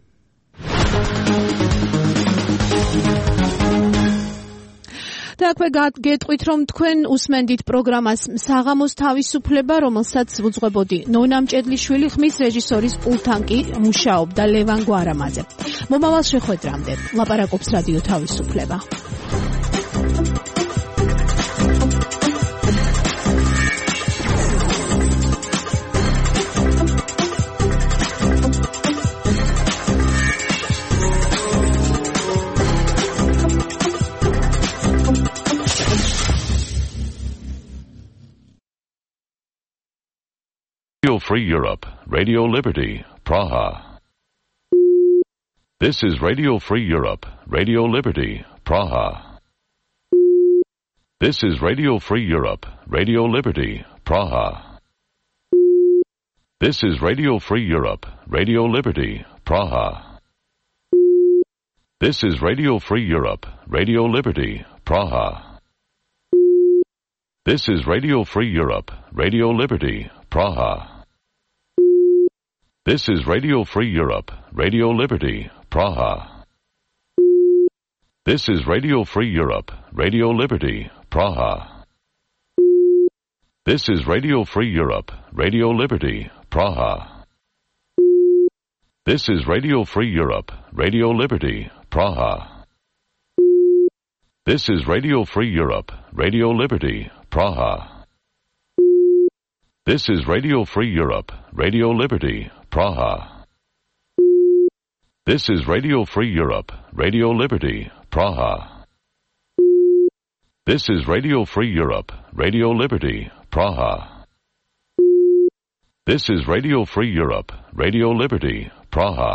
[SPEAKER 2] და აქვე გეტყვით, რომ თქვენ უსმენდით პროგრამას საღამოს თავისუფლება, რომელსაც უძღვებოდი ნონა მჭედლიშვილი, ხმის რეჟისორის პულტთან კი მუშაობდა ლევან გვარამაძე. მომავალ შეხვედრამდე ლაპარაკობს რადიო თავისუფლება.
[SPEAKER 1] Radio Free Europe, Radio Liberty, Praha. This is Radio Free Europe, Radio Liberty, Praha. This is Radio Free Europe, Radio Liberty, Praha. This is Radio Free Europe, Radio Liberty, Praha. This is Radio Free Europe, Radio Liberty, Praha. This is Radio Free Europe, Radio Liberty, Praha. This is Radio Free Europe, Radio Liberty, Praha. This is Radio Free Europe, Radio Liberty, Praha. This is Radio Free Europe, Radio Liberty, Praha. This is Radio Free Europe, Radio Liberty, Praha. This is Radio Free Europe, Radio Liberty, Praha. This is Radio Free Europe, Radio Liberty, Praha. This is Radio Free Europe, Radio Liberty, Praha. This is Radio Free Europe, Radio Liberty, Praha. This is Radio Free Europe, Radio Liberty, Praha.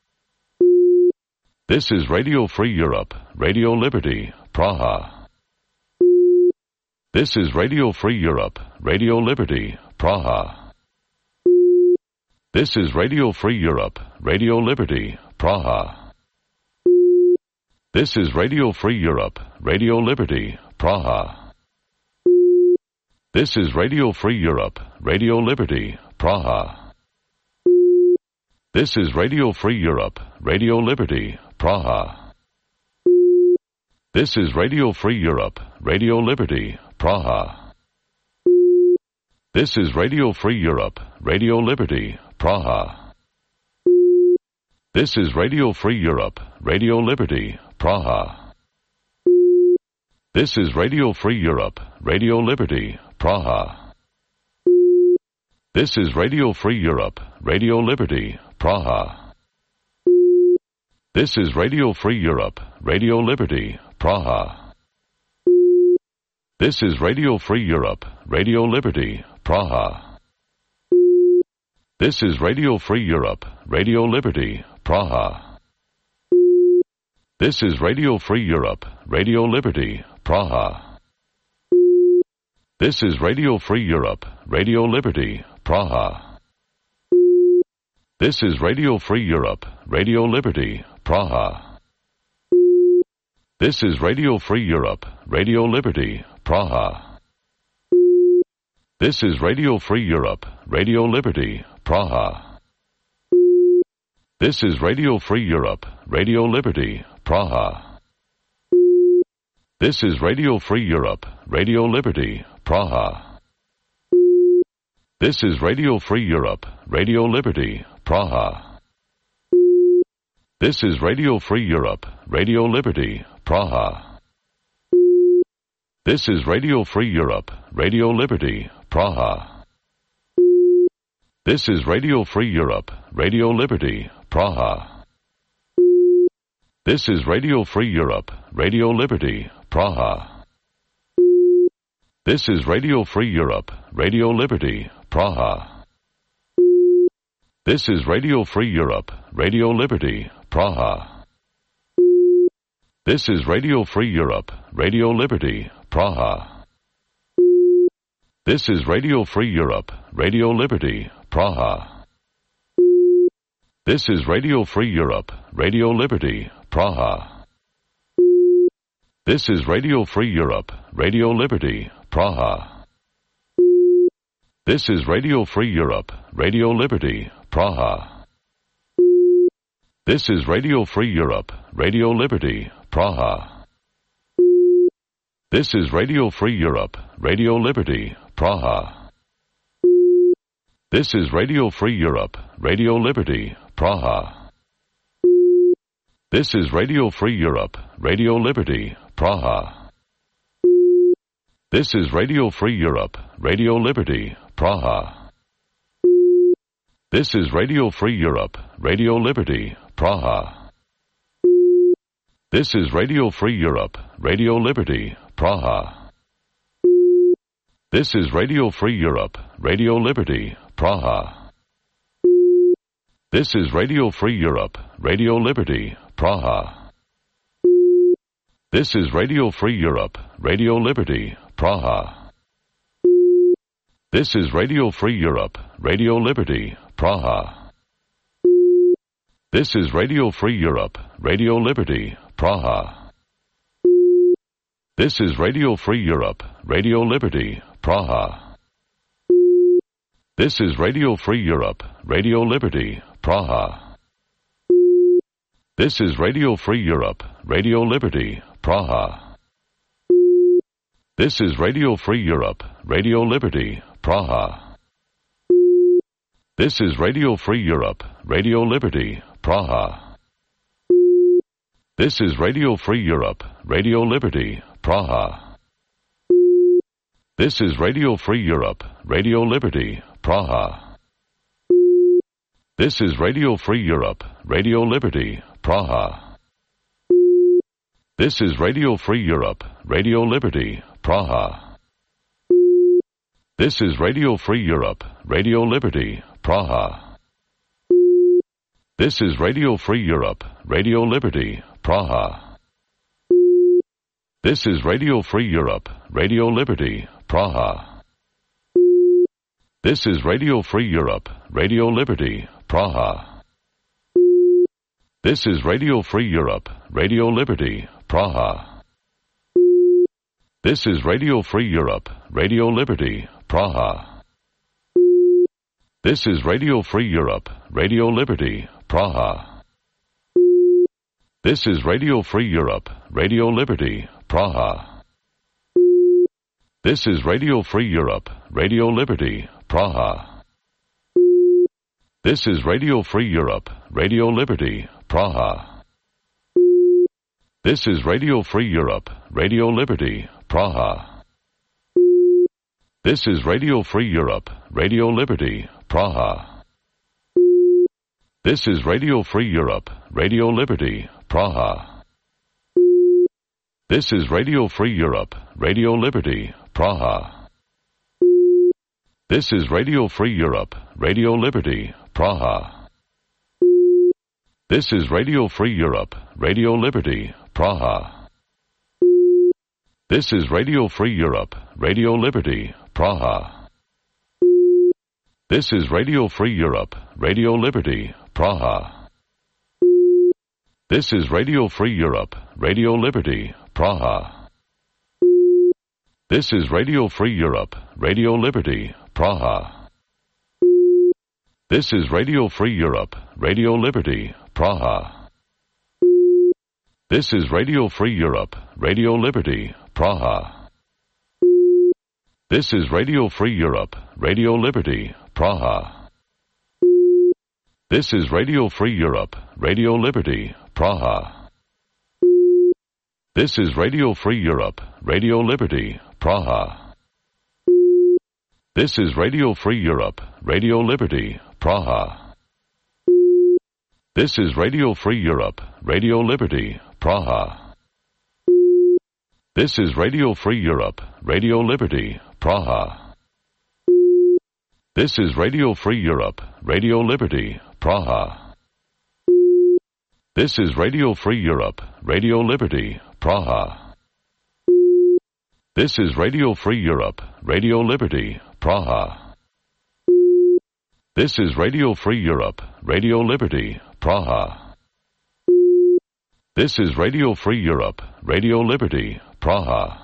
[SPEAKER 1] This is Radio Free Europe, Radio Liberty, Praha. This is Radio Free Europe, Radio Liberty, Praha. This is Radio Free Europe, Radio Liberty, Praha. This is Radio Free Europe, Radio Liberty, Praha. This is Radio Free Europe, Radio Liberty, Praha. This is Radio Free Europe, Radio Liberty, Praha. This is Radio Free Europe, Radio Liberty, Praha. This is Radio Free Europe, Radio Liberty, Praha. This is Radio Free Europe, Radio Liberty, Praha. This is Radio Free Europe, Radio Liberty, Praha. This is Radio Free Europe, Radio Liberty, Praha. This is Radio Free Europe, Radio Liberty, Praha. This is Radio Free Europe, Radio Liberty, Praha. This is Radio Free Europe, Radio Liberty, Praha. This is Radio Free Europe, Radio Liberty, Praha. This is Radio Free Europe, Radio Liberty, Praha. This is Radio Free Europe, Radio Liberty, Praha. This is Radio Free Europe, Radio Liberty, Praha. This is Radio Free Europe, Radio Liberty, Praha. This is Radio Free Europe, Radio Liberty, Praha. This is Radio Free Europe, Radio Liberty, Praha. This is Radio Free Europe, Radio Liberty, Praha. This is Radio Free Europe, Radio Liberty, Praha. This is Radio Free Europe, Radio Liberty, Praha. This is Radio Free Europe, Radio Liberty, Praha. This is Radio Free Europe, Radio Liberty, Praha. This is Radio Free Europe, Radio Liberty, Praha. This is Radio Free Europe, Radio Liberty, Praha. This is Radio Free Europe, Radio Liberty, Praha. This is Radio Free Europe, Radio Liberty, Praha. This is Radio Free Europe, Radio Liberty, Praha. This is Radio Free Europe, Radio Liberty, Praha. This is Radio Free Europe, Radio Liberty, Praha. This is Radio Free Europe, Radio Liberty, Praha. This is Radio Free Europe, Radio Liberty, Praha. This is Radio Free Europe, Radio Liberty, Praha. This is Radio Free Europe, Radio Liberty, Praha. This is Radio Free Europe, Radio Liberty, Praha. This is Radio Free Europe, Radio Liberty, Praha. This is Radio Free Europe, Radio Liberty, Praha. This is Radio Free Europe, Radio Liberty, Praha. This is Radio Free Europe, Radio Liberty, Praha. This is Radio Free Europe, Radio Liberty, Praha. This is Radio Free Europe, Radio Liberty, Praha. This is Radio Free Europe, Radio Liberty, Praha. This is Radio Free Europe, Radio Liberty, Praha. This is Radio Free Europe, Radio Liberty, Praha. This is Radio Free Europe, Radio Liberty, Praha. This is Radio Free Europe, Radio Liberty, Praha. This is Radio Free Europe, Radio Liberty, Praha. This is Radio Free Europe, Radio Liberty, Praha. This is Radio Free Europe, Radio Liberty, Praha. This is Radio Free Europe, Radio Liberty, Praha. This is Radio Free Europe, Radio Liberty, Praha. This is Radio Free Europe, Radio Liberty, Praha. This is Radio Free Europe, Radio Liberty, Praha. This is Radio Free Europe, Radio Liberty, Praha. This is Radio Free Europe, Radio Liberty, Praha. This is Radio Free Europe, Radio Liberty, Praha. This is Radio Free Europe, Radio Liberty, Praha. This is Radio Free Europe, Radio Liberty, Praha. This is Radio Free Europe, Radio Liberty, Praha. This is Radio Free Europe, Radio Liberty, Praha. This is Radio Free Europe, Radio Liberty, Praha. This is Radio Free Europe, Radio Liberty, Praha. This is Radio Free Europe, Radio Liberty, Praha. This is Radio Free Europe, Radio Liberty, Praha. This is Radio Free Europe, Radio Liberty, Praha. This is Radio Free Europe, Radio Liberty, Praha. This is Radio Free Europe, Radio Liberty, Praha. This is Radio Free Europe, Radio Liberty, Praha. This is Radio Free Europe, Radio Liberty, Praha. This is Radio Free Europe, Radio Liberty, Praha. This is Radio Free Europe, Radio Liberty, Praha. This is Radio Free Europe, Radio Liberty, Praha. This is Radio Free Europe, Radio Liberty, Praha. This is Radio Free Europe, Radio Liberty, Praha. This is Radio Free Europe, Radio Liberty, Praha. This is Radio Free Europe, Radio Liberty, Praha. This is Radio Free Europe, Radio Liberty, Praha. This is Radio Free Europe, Radio Liberty, Praha. This is Radio Free Europe, Radio Liberty, Praha. This is Radio Free Europe, Radio Liberty, Praha. This is Radio Free Europe, Radio Liberty, Praha. This is Radio Free Europe, Radio Liberty, Praha. This is Radio Free Europe, Radio Liberty, Praha. This is Radio Free Europe, Radio Liberty, Praha.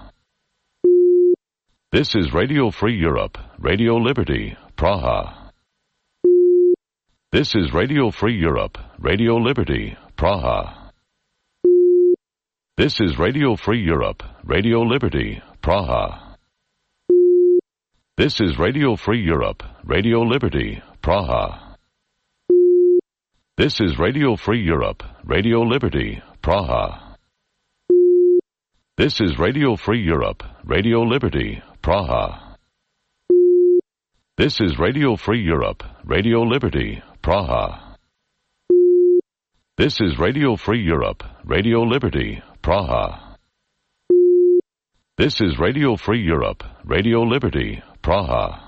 [SPEAKER 1] This is Radio Free Europe, Radio Liberty, Praha. This is Radio Free Europe, Radio Liberty, Praha. This is Radio Free Europe, Radio Liberty, Praha. This is Radio Free Europe, Radio Liberty, Praha. This is Radio Free Europe, Radio Liberty, Praha. This is Radio Free Europe, Radio Liberty, Praha. This is Radio Free Europe, Radio Liberty, Praha. This is Radio Free Europe, Radio Liberty, Praha. This is Radio Free Europe, Radio Liberty, Praha.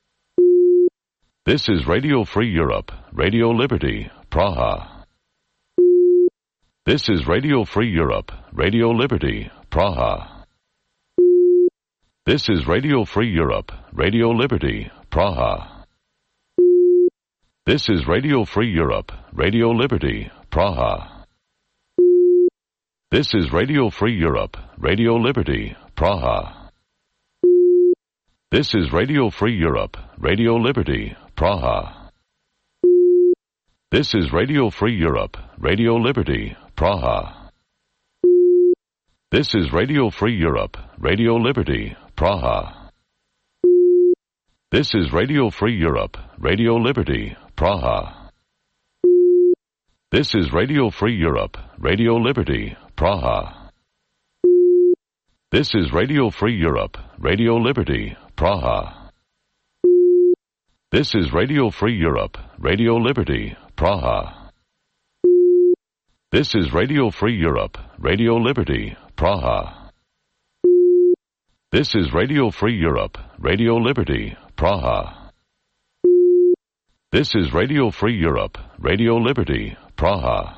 [SPEAKER 1] This is Radio Free Europe, Radio Liberty, Praha. This is Radio Free Europe, Radio Liberty, Praha. This is Radio Free Europe, Radio Liberty, Praha. This is Radio Free Europe, Radio Liberty, Praha. This is Radio Free Europe, Radio Liberty, Praha. This is Radio Free Europe, Radio Liberty, Praha. This is Radio Free Europe, Radio Liberty, Praha. This is Radio Free Europe, Radio Liberty, Praha. This is Radio Free Europe, Radio Liberty, Praha. This is Radio Free Europe, Radio Liberty, Praha. This is Radio Free Europe, Radio Liberty, Praha. This is Radio Free Europe, Radio Liberty, Praha. This is Radio Free Europe, Radio Liberty, Praha. This is Radio Free Europe, Radio Liberty, Praha. This is Radio Free Europe, Radio Liberty, Praha.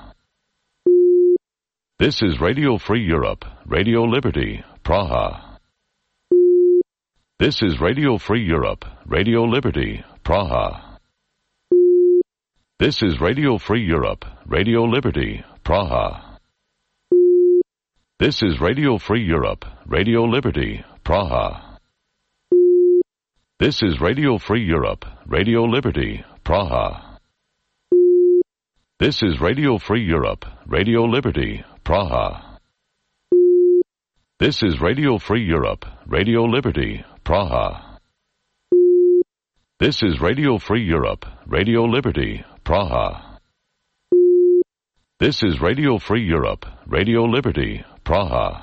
[SPEAKER 1] This is Radio Free Europe, Radio Liberty, Praha. This is Radio Free Europe, Radio Liberty, Praha. This is Radio Free Europe, Radio Liberty, Praha. This is Radio Free Europe, Radio Liberty, Praha. This is Radio Free Europe, Radio Liberty, Praha. This is Radio Free Europe, Radio Liberty, Praha. This is Radio Free Europe, Radio Liberty, Praha. This is Radio Free Europe, Radio Liberty, Praha. This is Radio Free Europe, Radio Liberty, Praha.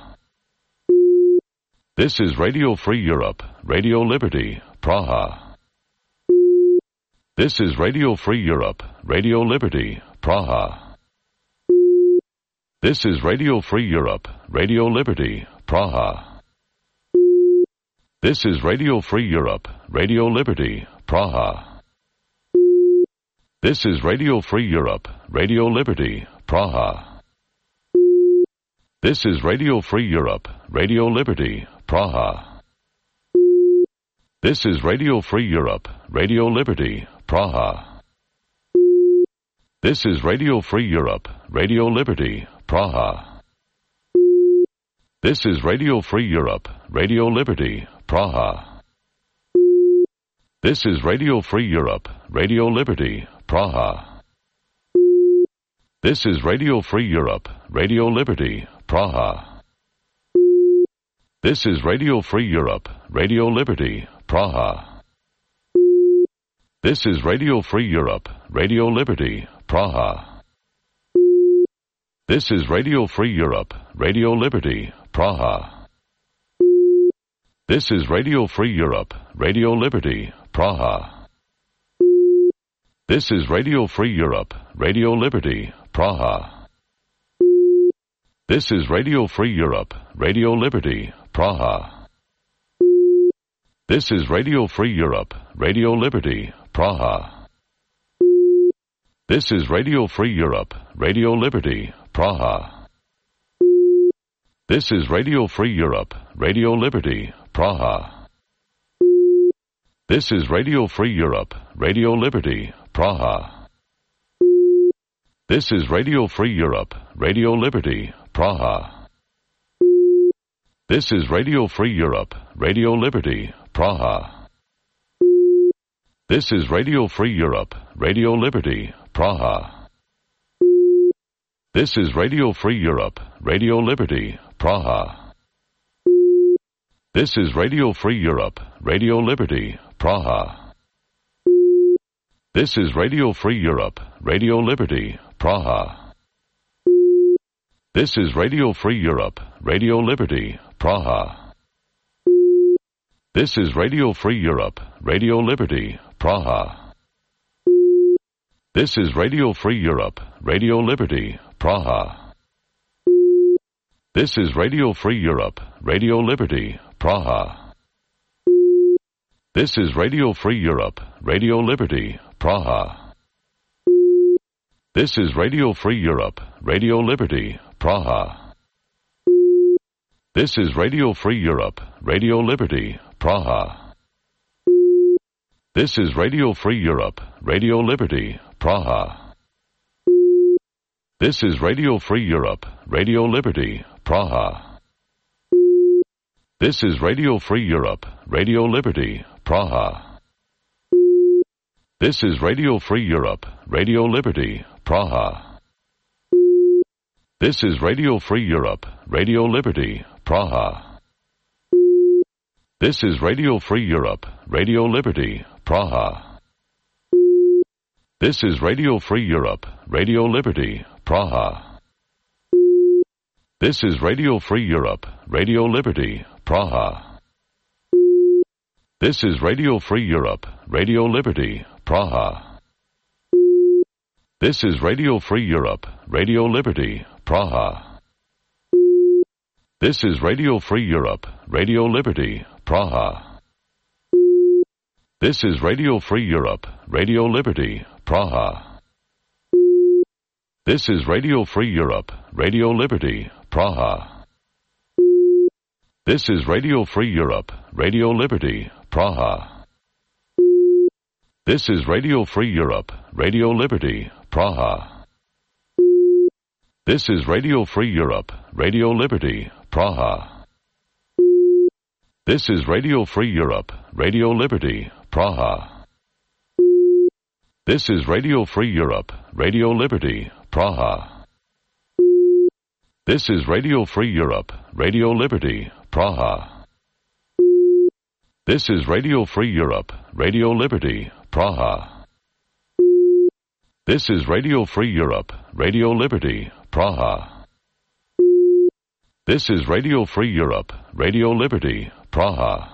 [SPEAKER 1] This is Radio Free Europe, Radio Liberty, Praha. This is Radio Free Europe, Radio Liberty, Praha. This is Radio Free Europe, Radio Liberty, Praha. This is Radio Free Europe, Radio Liberty, Praha. This is Radio Free Europe, Radio Liberty, Praha. This is Radio Free Europe, Radio Liberty, Praha. This is Radio Free Europe, Radio Liberty, Praha. This is Radio Free Europe, Radio Liberty, Praha. This is Radio Free Europe, Radio Liberty, Praha. This is Radio Free Europe, Radio Liberty, Praha. This is Radio Free Europe, Radio Liberty, Praha. This is Radio Free Europe, Radio Liberty, Praha. This is Radio Free Europe, Radio Liberty, Praha. This is Radio Free Europe, Radio Liberty, Praha. This is Radio Free Europe, Radio Liberty, Praha. This is Radio Free Europe, Radio Liberty, Praha. This is Radio Free Europe, Radio Liberty, Praha. This is Radio Free Europe, Radio Liberty, Praha. This is Radio Free Europe, Radio Liberty, Praha. This is Radio Free Europe, Radio Liberty, Praha. This is Radio Free Europe, Radio Liberty, Praha. This is Radio Free Europe, Radio Liberty, Praha. This is Radio Free Europe, Radio Liberty, Praha. This is Radio Free Europe, Radio Liberty, Praha. This is Radio Free Europe, Radio Liberty, Praha. This is Radio Free Europe, Radio Liberty, Praha. This is Radio Free Europe, Radio Liberty, Praha. This is Radio Free Europe, Radio Liberty, Praha. This is Radio Free Europe, Radio Liberty, Praha. This is Radio Free Europe, Radio Liberty, Praha. This is Radio Free Europe, Radio Liberty, Praha. This is Radio Free Europe, Radio Liberty, Praha. This is Radio Free Europe, Radio Liberty, Praha. This is Radio Free Europe, Radio Liberty, Praha. This is Radio Free Europe, Radio Liberty, Praha. This is Radio Free Europe, Radio Liberty, Praha. This is Radio Free Europe, Radio Liberty, Praha. This is Radio Free Europe, Radio Liberty, Praha. This is Radio Free Europe, Radio Liberty, Praha. This is Radio Free Europe, Radio Liberty, Praha. This is Radio Free Europe, Radio Liberty, Praha. This is Radio Free Europe, Radio Liberty, Praha. This is Radio Free Europe, Radio Liberty, Praha. This is Radio Free Europe, Radio Liberty, Praha. This is Radio Free Europe, Radio Liberty, Praha. This is Radio Free Europe, Radio Liberty, Praha. This is Radio Free Europe, Radio Liberty, Praha. This is Radio Free Europe, Radio Liberty, Praha. This is Radio Free Europe, Radio Liberty, Praha. This is Radio Free Europe, Radio Liberty, Praha. This is Radio Free Europe, Radio Liberty, Praha. This is Radio Free Europe, Radio Liberty, Praha. This is Radio Free Europe, Radio Liberty, Praha. This is Radio Free Europe, Radio Liberty, Praha. This is Radio Free Europe, Radio Liberty, Praha. This is Radio Free Europe, Radio Liberty, Praha.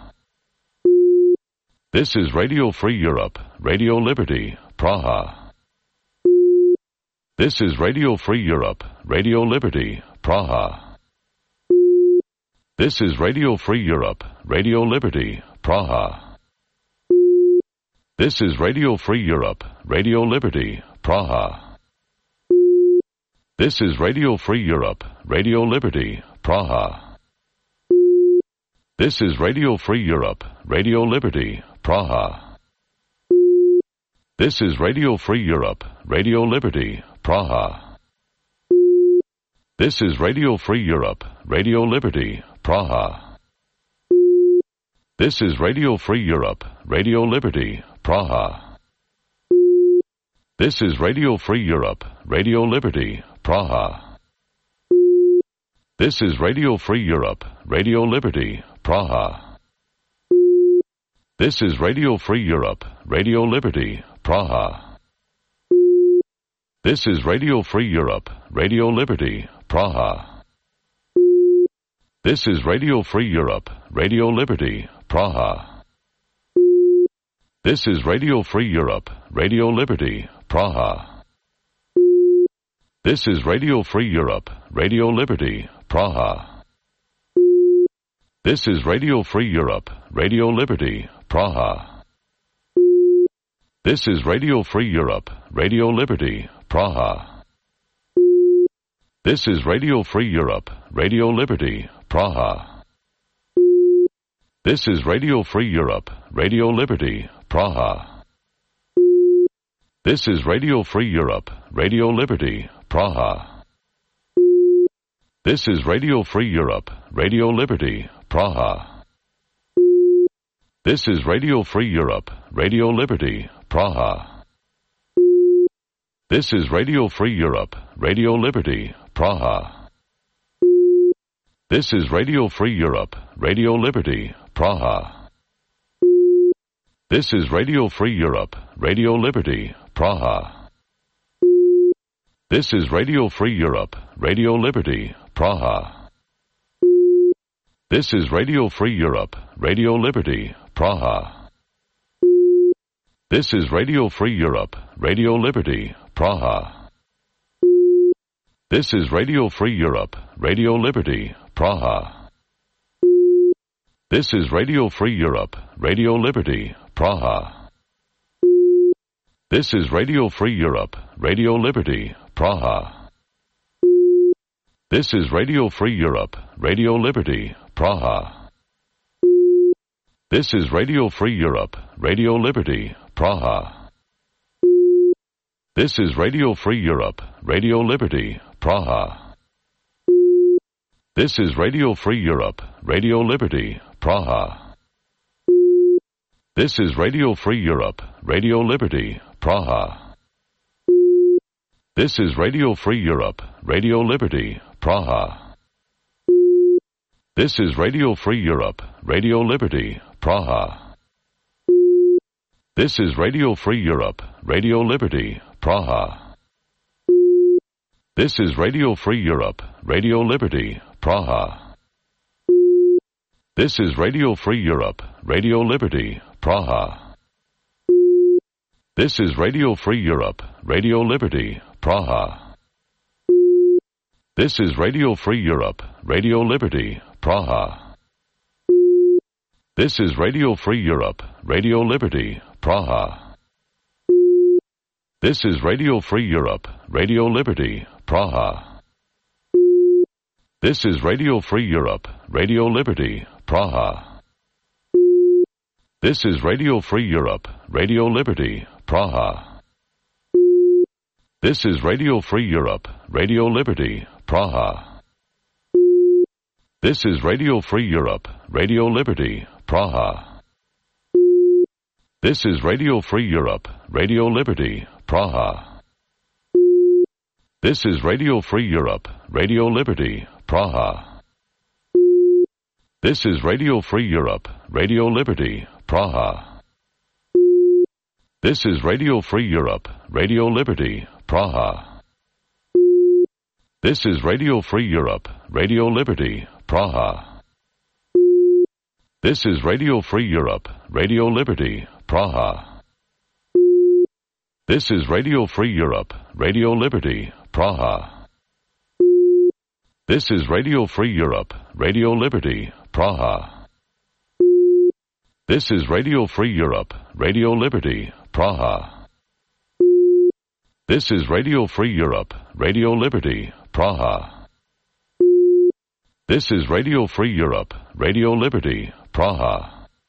[SPEAKER 1] This is Radio Free Europe, Radio Liberty, Praha. This is Radio Free Europe, Radio Liberty, Praha. This is Radio Free Europe, Radio Liberty, Praha. This is Radio Free Europe, Radio Liberty, Praha. This is Radio Free Europe, Radio Liberty, Praha. This is Radio Free Europe, Radio Liberty, Praha. This is Radio Free Europe, Radio Liberty, Praha. This is Radio Free Europe, Radio Liberty, Praha. This is Radio Free Europe, Radio Liberty, Praha. This is Radio Free Europe, Radio Liberty, Praha. This is Radio Free Europe, Radio Liberty, Praha. This is Radio Free Europe, Radio Liberty, Praha. This is Radio Free Europe, Radio Liberty, Praha. This is Radio Free Europe, Radio Liberty, Praha. This is Radio Free Europe, Radio Liberty, Praha. This is Radio Free Europe, Radio Liberty, Praha. This is Radio Free Europe, Radio Liberty, Praha. This is Radio Free Europe, Radio Liberty, Praha. This is Radio Free Europe, Radio Liberty, Praha. This is Radio Free Europe, Radio Liberty, Praha. This is Radio Free Europe, Radio Liberty, Praha. This is Radio Free Europe, Radio Liberty, Praha. This is Radio Free Europe, Radio Liberty, Praha. This is Radio Free Europe, Radio Liberty, Praha. This is Radio Free Europe, Radio Liberty, Praha. This is Radio Free Europe, Radio Liberty, Praha. This is Radio Free Europe, Radio Liberty, Praha. This is Radio Free Europe, Radio Liberty, Praha. This is Radio Free Europe, Radio Liberty, Praha. This is Radio Free Europe, Radio Liberty, Praha. This is Radio Free Europe, Radio Liberty, Praha. This is Radio Free Europe, Radio Liberty, Praha. This is Radio Free Europe, Radio Liberty, Praha. This is Radio Free Europe, Radio Liberty, Praha. This is Radio Free Europe, Radio Liberty, Praha. This is Radio Free Europe, Radio Liberty, Praha. This is Radio Free Europe, Radio Liberty, Praha. This is Radio Free Europe, Radio Liberty, Praha. This is Radio Free Europe, Radio Liberty, Praha. This is Radio Free Europe, Radio Liberty, Praha. This is Radio Free Europe, Radio Liberty, Praha. This is Radio Free Europe, Radio Liberty, Praha. This is Radio Free Europe, Radio Liberty, Praha. This is Radio Free Europe, Radio Liberty, Praha. This is Radio Free Europe, Radio Liberty, Praha. This is Radio Free Europe, Radio Liberty, Praha. This is Radio Free Europe, Radio Liberty, Praha. This is Radio Free Europe, Radio Liberty, Praha. This is Radio Free Europe, Radio Liberty, Praha. This is Radio Free Europe, Radio Liberty, Praha. This is Radio Free Europe, Radio Liberty, Praha. This is Radio Free Europe, Radio Liberty, Praha. This is Radio Free Europe, Radio Liberty, Praha. This is Radio Free Europe, Radio Liberty, Praha. This is Radio Free Europe, Radio Liberty, Praha. This is Radio Free Europe, Radio Liberty, Praha. This is Radio Free Europe, Radio Liberty, Praha. This is Radio Free Europe, Radio Liberty, Praha. This is Radio Free Europe, Radio Liberty, Praha. This is Radio Free Europe, Radio Liberty, Praha. This is Radio Free Europe, Radio Liberty, Praha.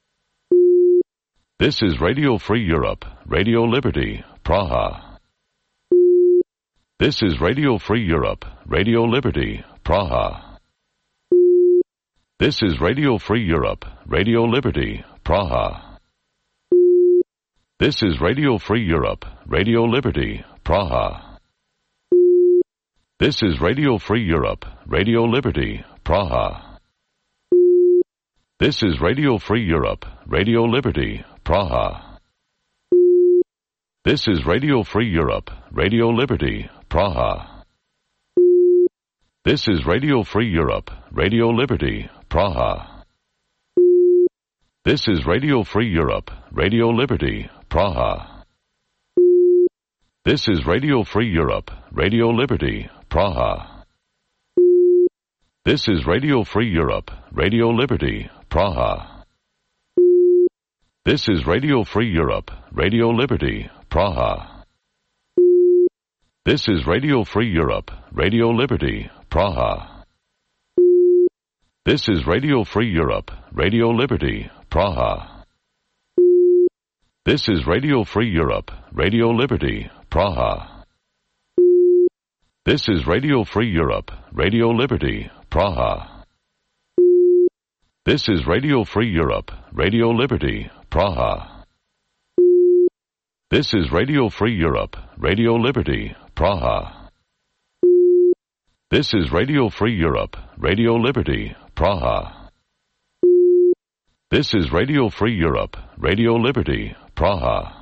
[SPEAKER 1] This is Radio Free Europe, Radio Liberty, Praha. This is Radio Free Europe, Radio Liberty, Praha. This is Radio Free Europe, Radio Liberty, Praha. This is Radio Free Europe, Radio Liberty, Praha. This is Radio Free Europe, Radio Liberty, Praha. This is Radio Free Europe, Radio Liberty, Praha. This is Radio Free Europe, Radio Liberty, Praha. This is Radio Free Europe, Radio Liberty, Praha. This is Radio Free Europe, Radio Liberty, Praha. This is Radio Free Europe, Radio Liberty, Praha. This is Radio Free Europe, Radio Liberty, Praha. This is Radio Free Europe, Radio Liberty, Praha. This is Radio Free Europe, Radio Liberty, Praha. This is Radio Free Europe, Radio Liberty, Praha. This is Radio Free Europe, Radio Liberty, Praha. This is Radio Free Europe, Radio Liberty, Praha. This is Radio Free Europe, Radio Liberty, Praha. This is Radio Free Europe, Radio Liberty, Praha. This is Radio Free Europe, Radio Liberty, Praha. This is Radio Free Europe, Radio Liberty, Praha.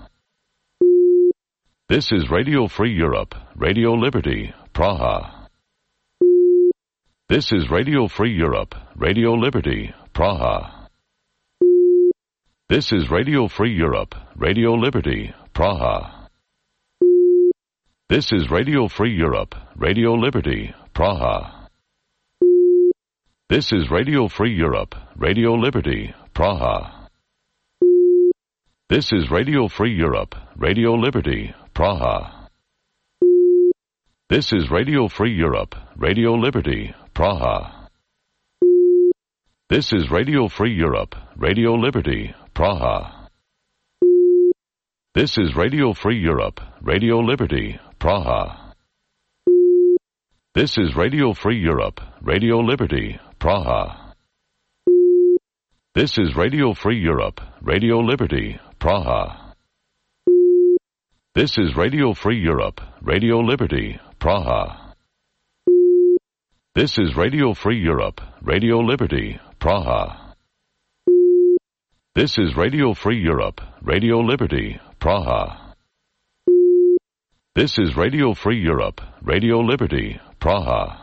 [SPEAKER 1] This is Radio Free Europe, Radio Liberty, Praha. This is Radio Free Europe, Radio Liberty, Praha. This is Radio Free Europe, Radio Liberty, Praha. This is Radio Free Europe, Radio Liberty, Praha. This is Radio Free Europe, Radio Liberty, Praha. This is Radio Free Europe, Radio Liberty, Praha. This is Radio Free Europe, Radio Liberty, Praha. This is Radio Free Europe, Radio Liberty, Praha. This is Radio Free Europe, Radio Liberty, Praha. This is Radio Free Europe, Radio Liberty, Praha. This is Radio Free Europe, Radio Liberty, Praha. This is Radio Free Europe, Radio Liberty, Praha. This is Radio Free Europe, Radio Liberty, Praha. This is Radio Free Europe, Radio Liberty, Praha. This is Radio Free Europe, Radio Liberty, Praha.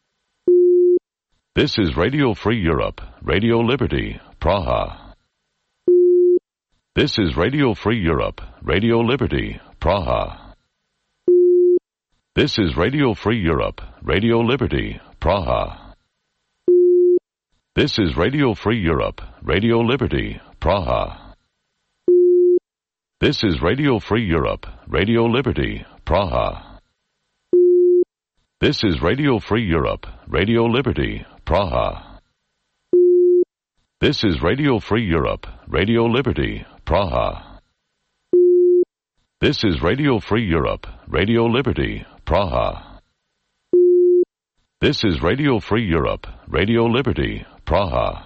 [SPEAKER 1] This is Radio Free Europe, Radio Liberty, Praha. This is Radio Free Europe, Radio Liberty, Praha. This is Radio Free Europe, Radio Liberty, Praha. This is Radio Free Europe, Radio Liberty, Praha. This is Radio Free Europe, Radio Liberty, Praha. This is Radio Free Europe, Radio Liberty, Praha. This is Radio Free Europe, Radio Liberty, Praha. This is Radio Free Europe, Radio Liberty, Praha. This is Radio Free Europe, Radio Liberty, Praha.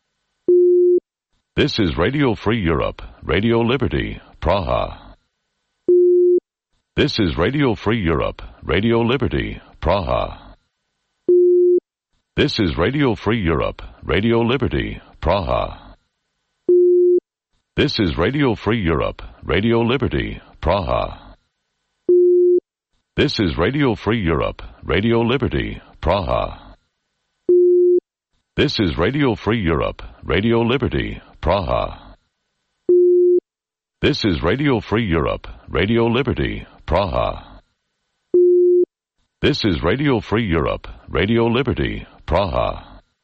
[SPEAKER 1] This is Radio Free Europe, Radio Liberty, Praha. This is Radio Free Europe, Radio Liberty, Praha. This is Radio Free Europe, Radio Liberty, Praha. This is Radio Free Europe, Radio Liberty, Praha. This is Radio Free Europe, Radio Liberty, Praha. This is Radio Free Europe, Radio Liberty, Praha. This is Radio Free Europe, Radio Liberty, Praha. This is Radio Free Europe, Radio Liberty, Praha.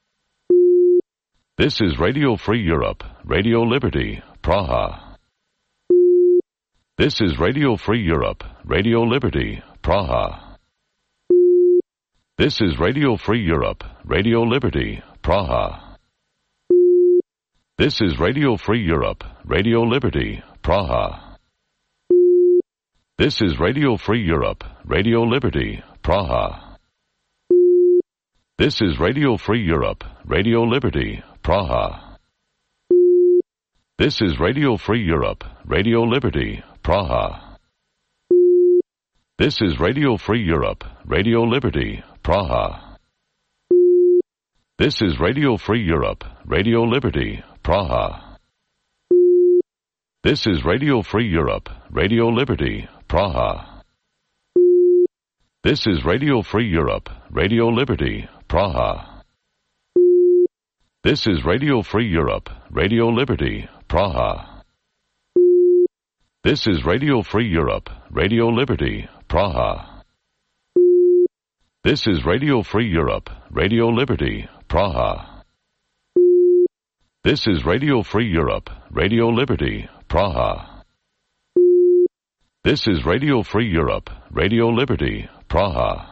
[SPEAKER 1] This is Radio Free Europe, Radio Liberty, Praha. This is Radio Free Europe, Radio Liberty, Praha. This is Radio Free Europe, Radio Liberty, Praha. This is Radio Free Europe, Radio Liberty, Praha. This is Radio Free Europe, Radio Liberty, Praha. This is Radio Free Europe, Radio Liberty, Praha. This is Radio Free Europe, Radio Liberty, Praha. This is Radio Free Europe, Radio Liberty, Praha. This is Radio Free Europe, Radio Liberty, Praha. This is Radio Free Europe, Radio Liberty, Praha. This is Radio Free Europe, Radio Liberty, Praha. This is Radio Free Europe, Radio Liberty, Praha. This is Radio Free Europe, Radio Liberty, Praha. This is Radio Free Europe, Radio Liberty, Praha. This is Radio Free Europe, Radio Liberty, Praha. This is Radio Free Europe, Radio Liberty, Praha.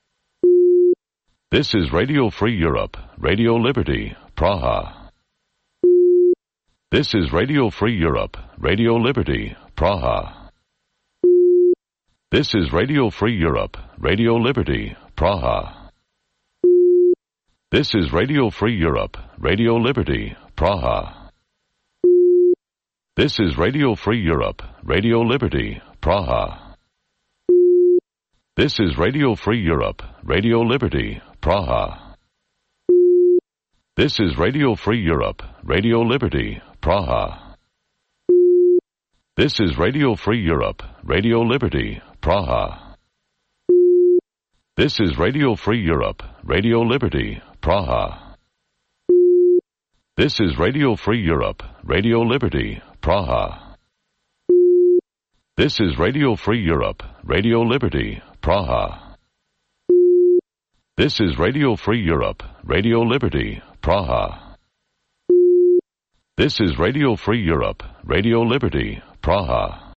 [SPEAKER 1] This is Radio Free Europe, Radio Liberty, Praha. This is Radio Free Europe, Radio Liberty, Praha. This is Radio Free Europe, Radio Liberty, Praha. This is Radio Free Europe, Radio Liberty, Praha. This is Radio Free Europe, Radio Liberty, Praha. This is Radio Free Europe, Radio Liberty, Praha. This is Radio Free Europe, Radio Liberty, Praha. This is Radio Free Europe, Radio Liberty, Praha. This is Radio Free Europe, Radio Liberty, Praha. This is Radio Free Europe, Radio Liberty, Praha. This is Radio Free Europe, Radio Liberty, Praha. This is Radio Free Europe, Radio Liberty, Praha. This is Radio Free Europe, Radio Liberty, Praha.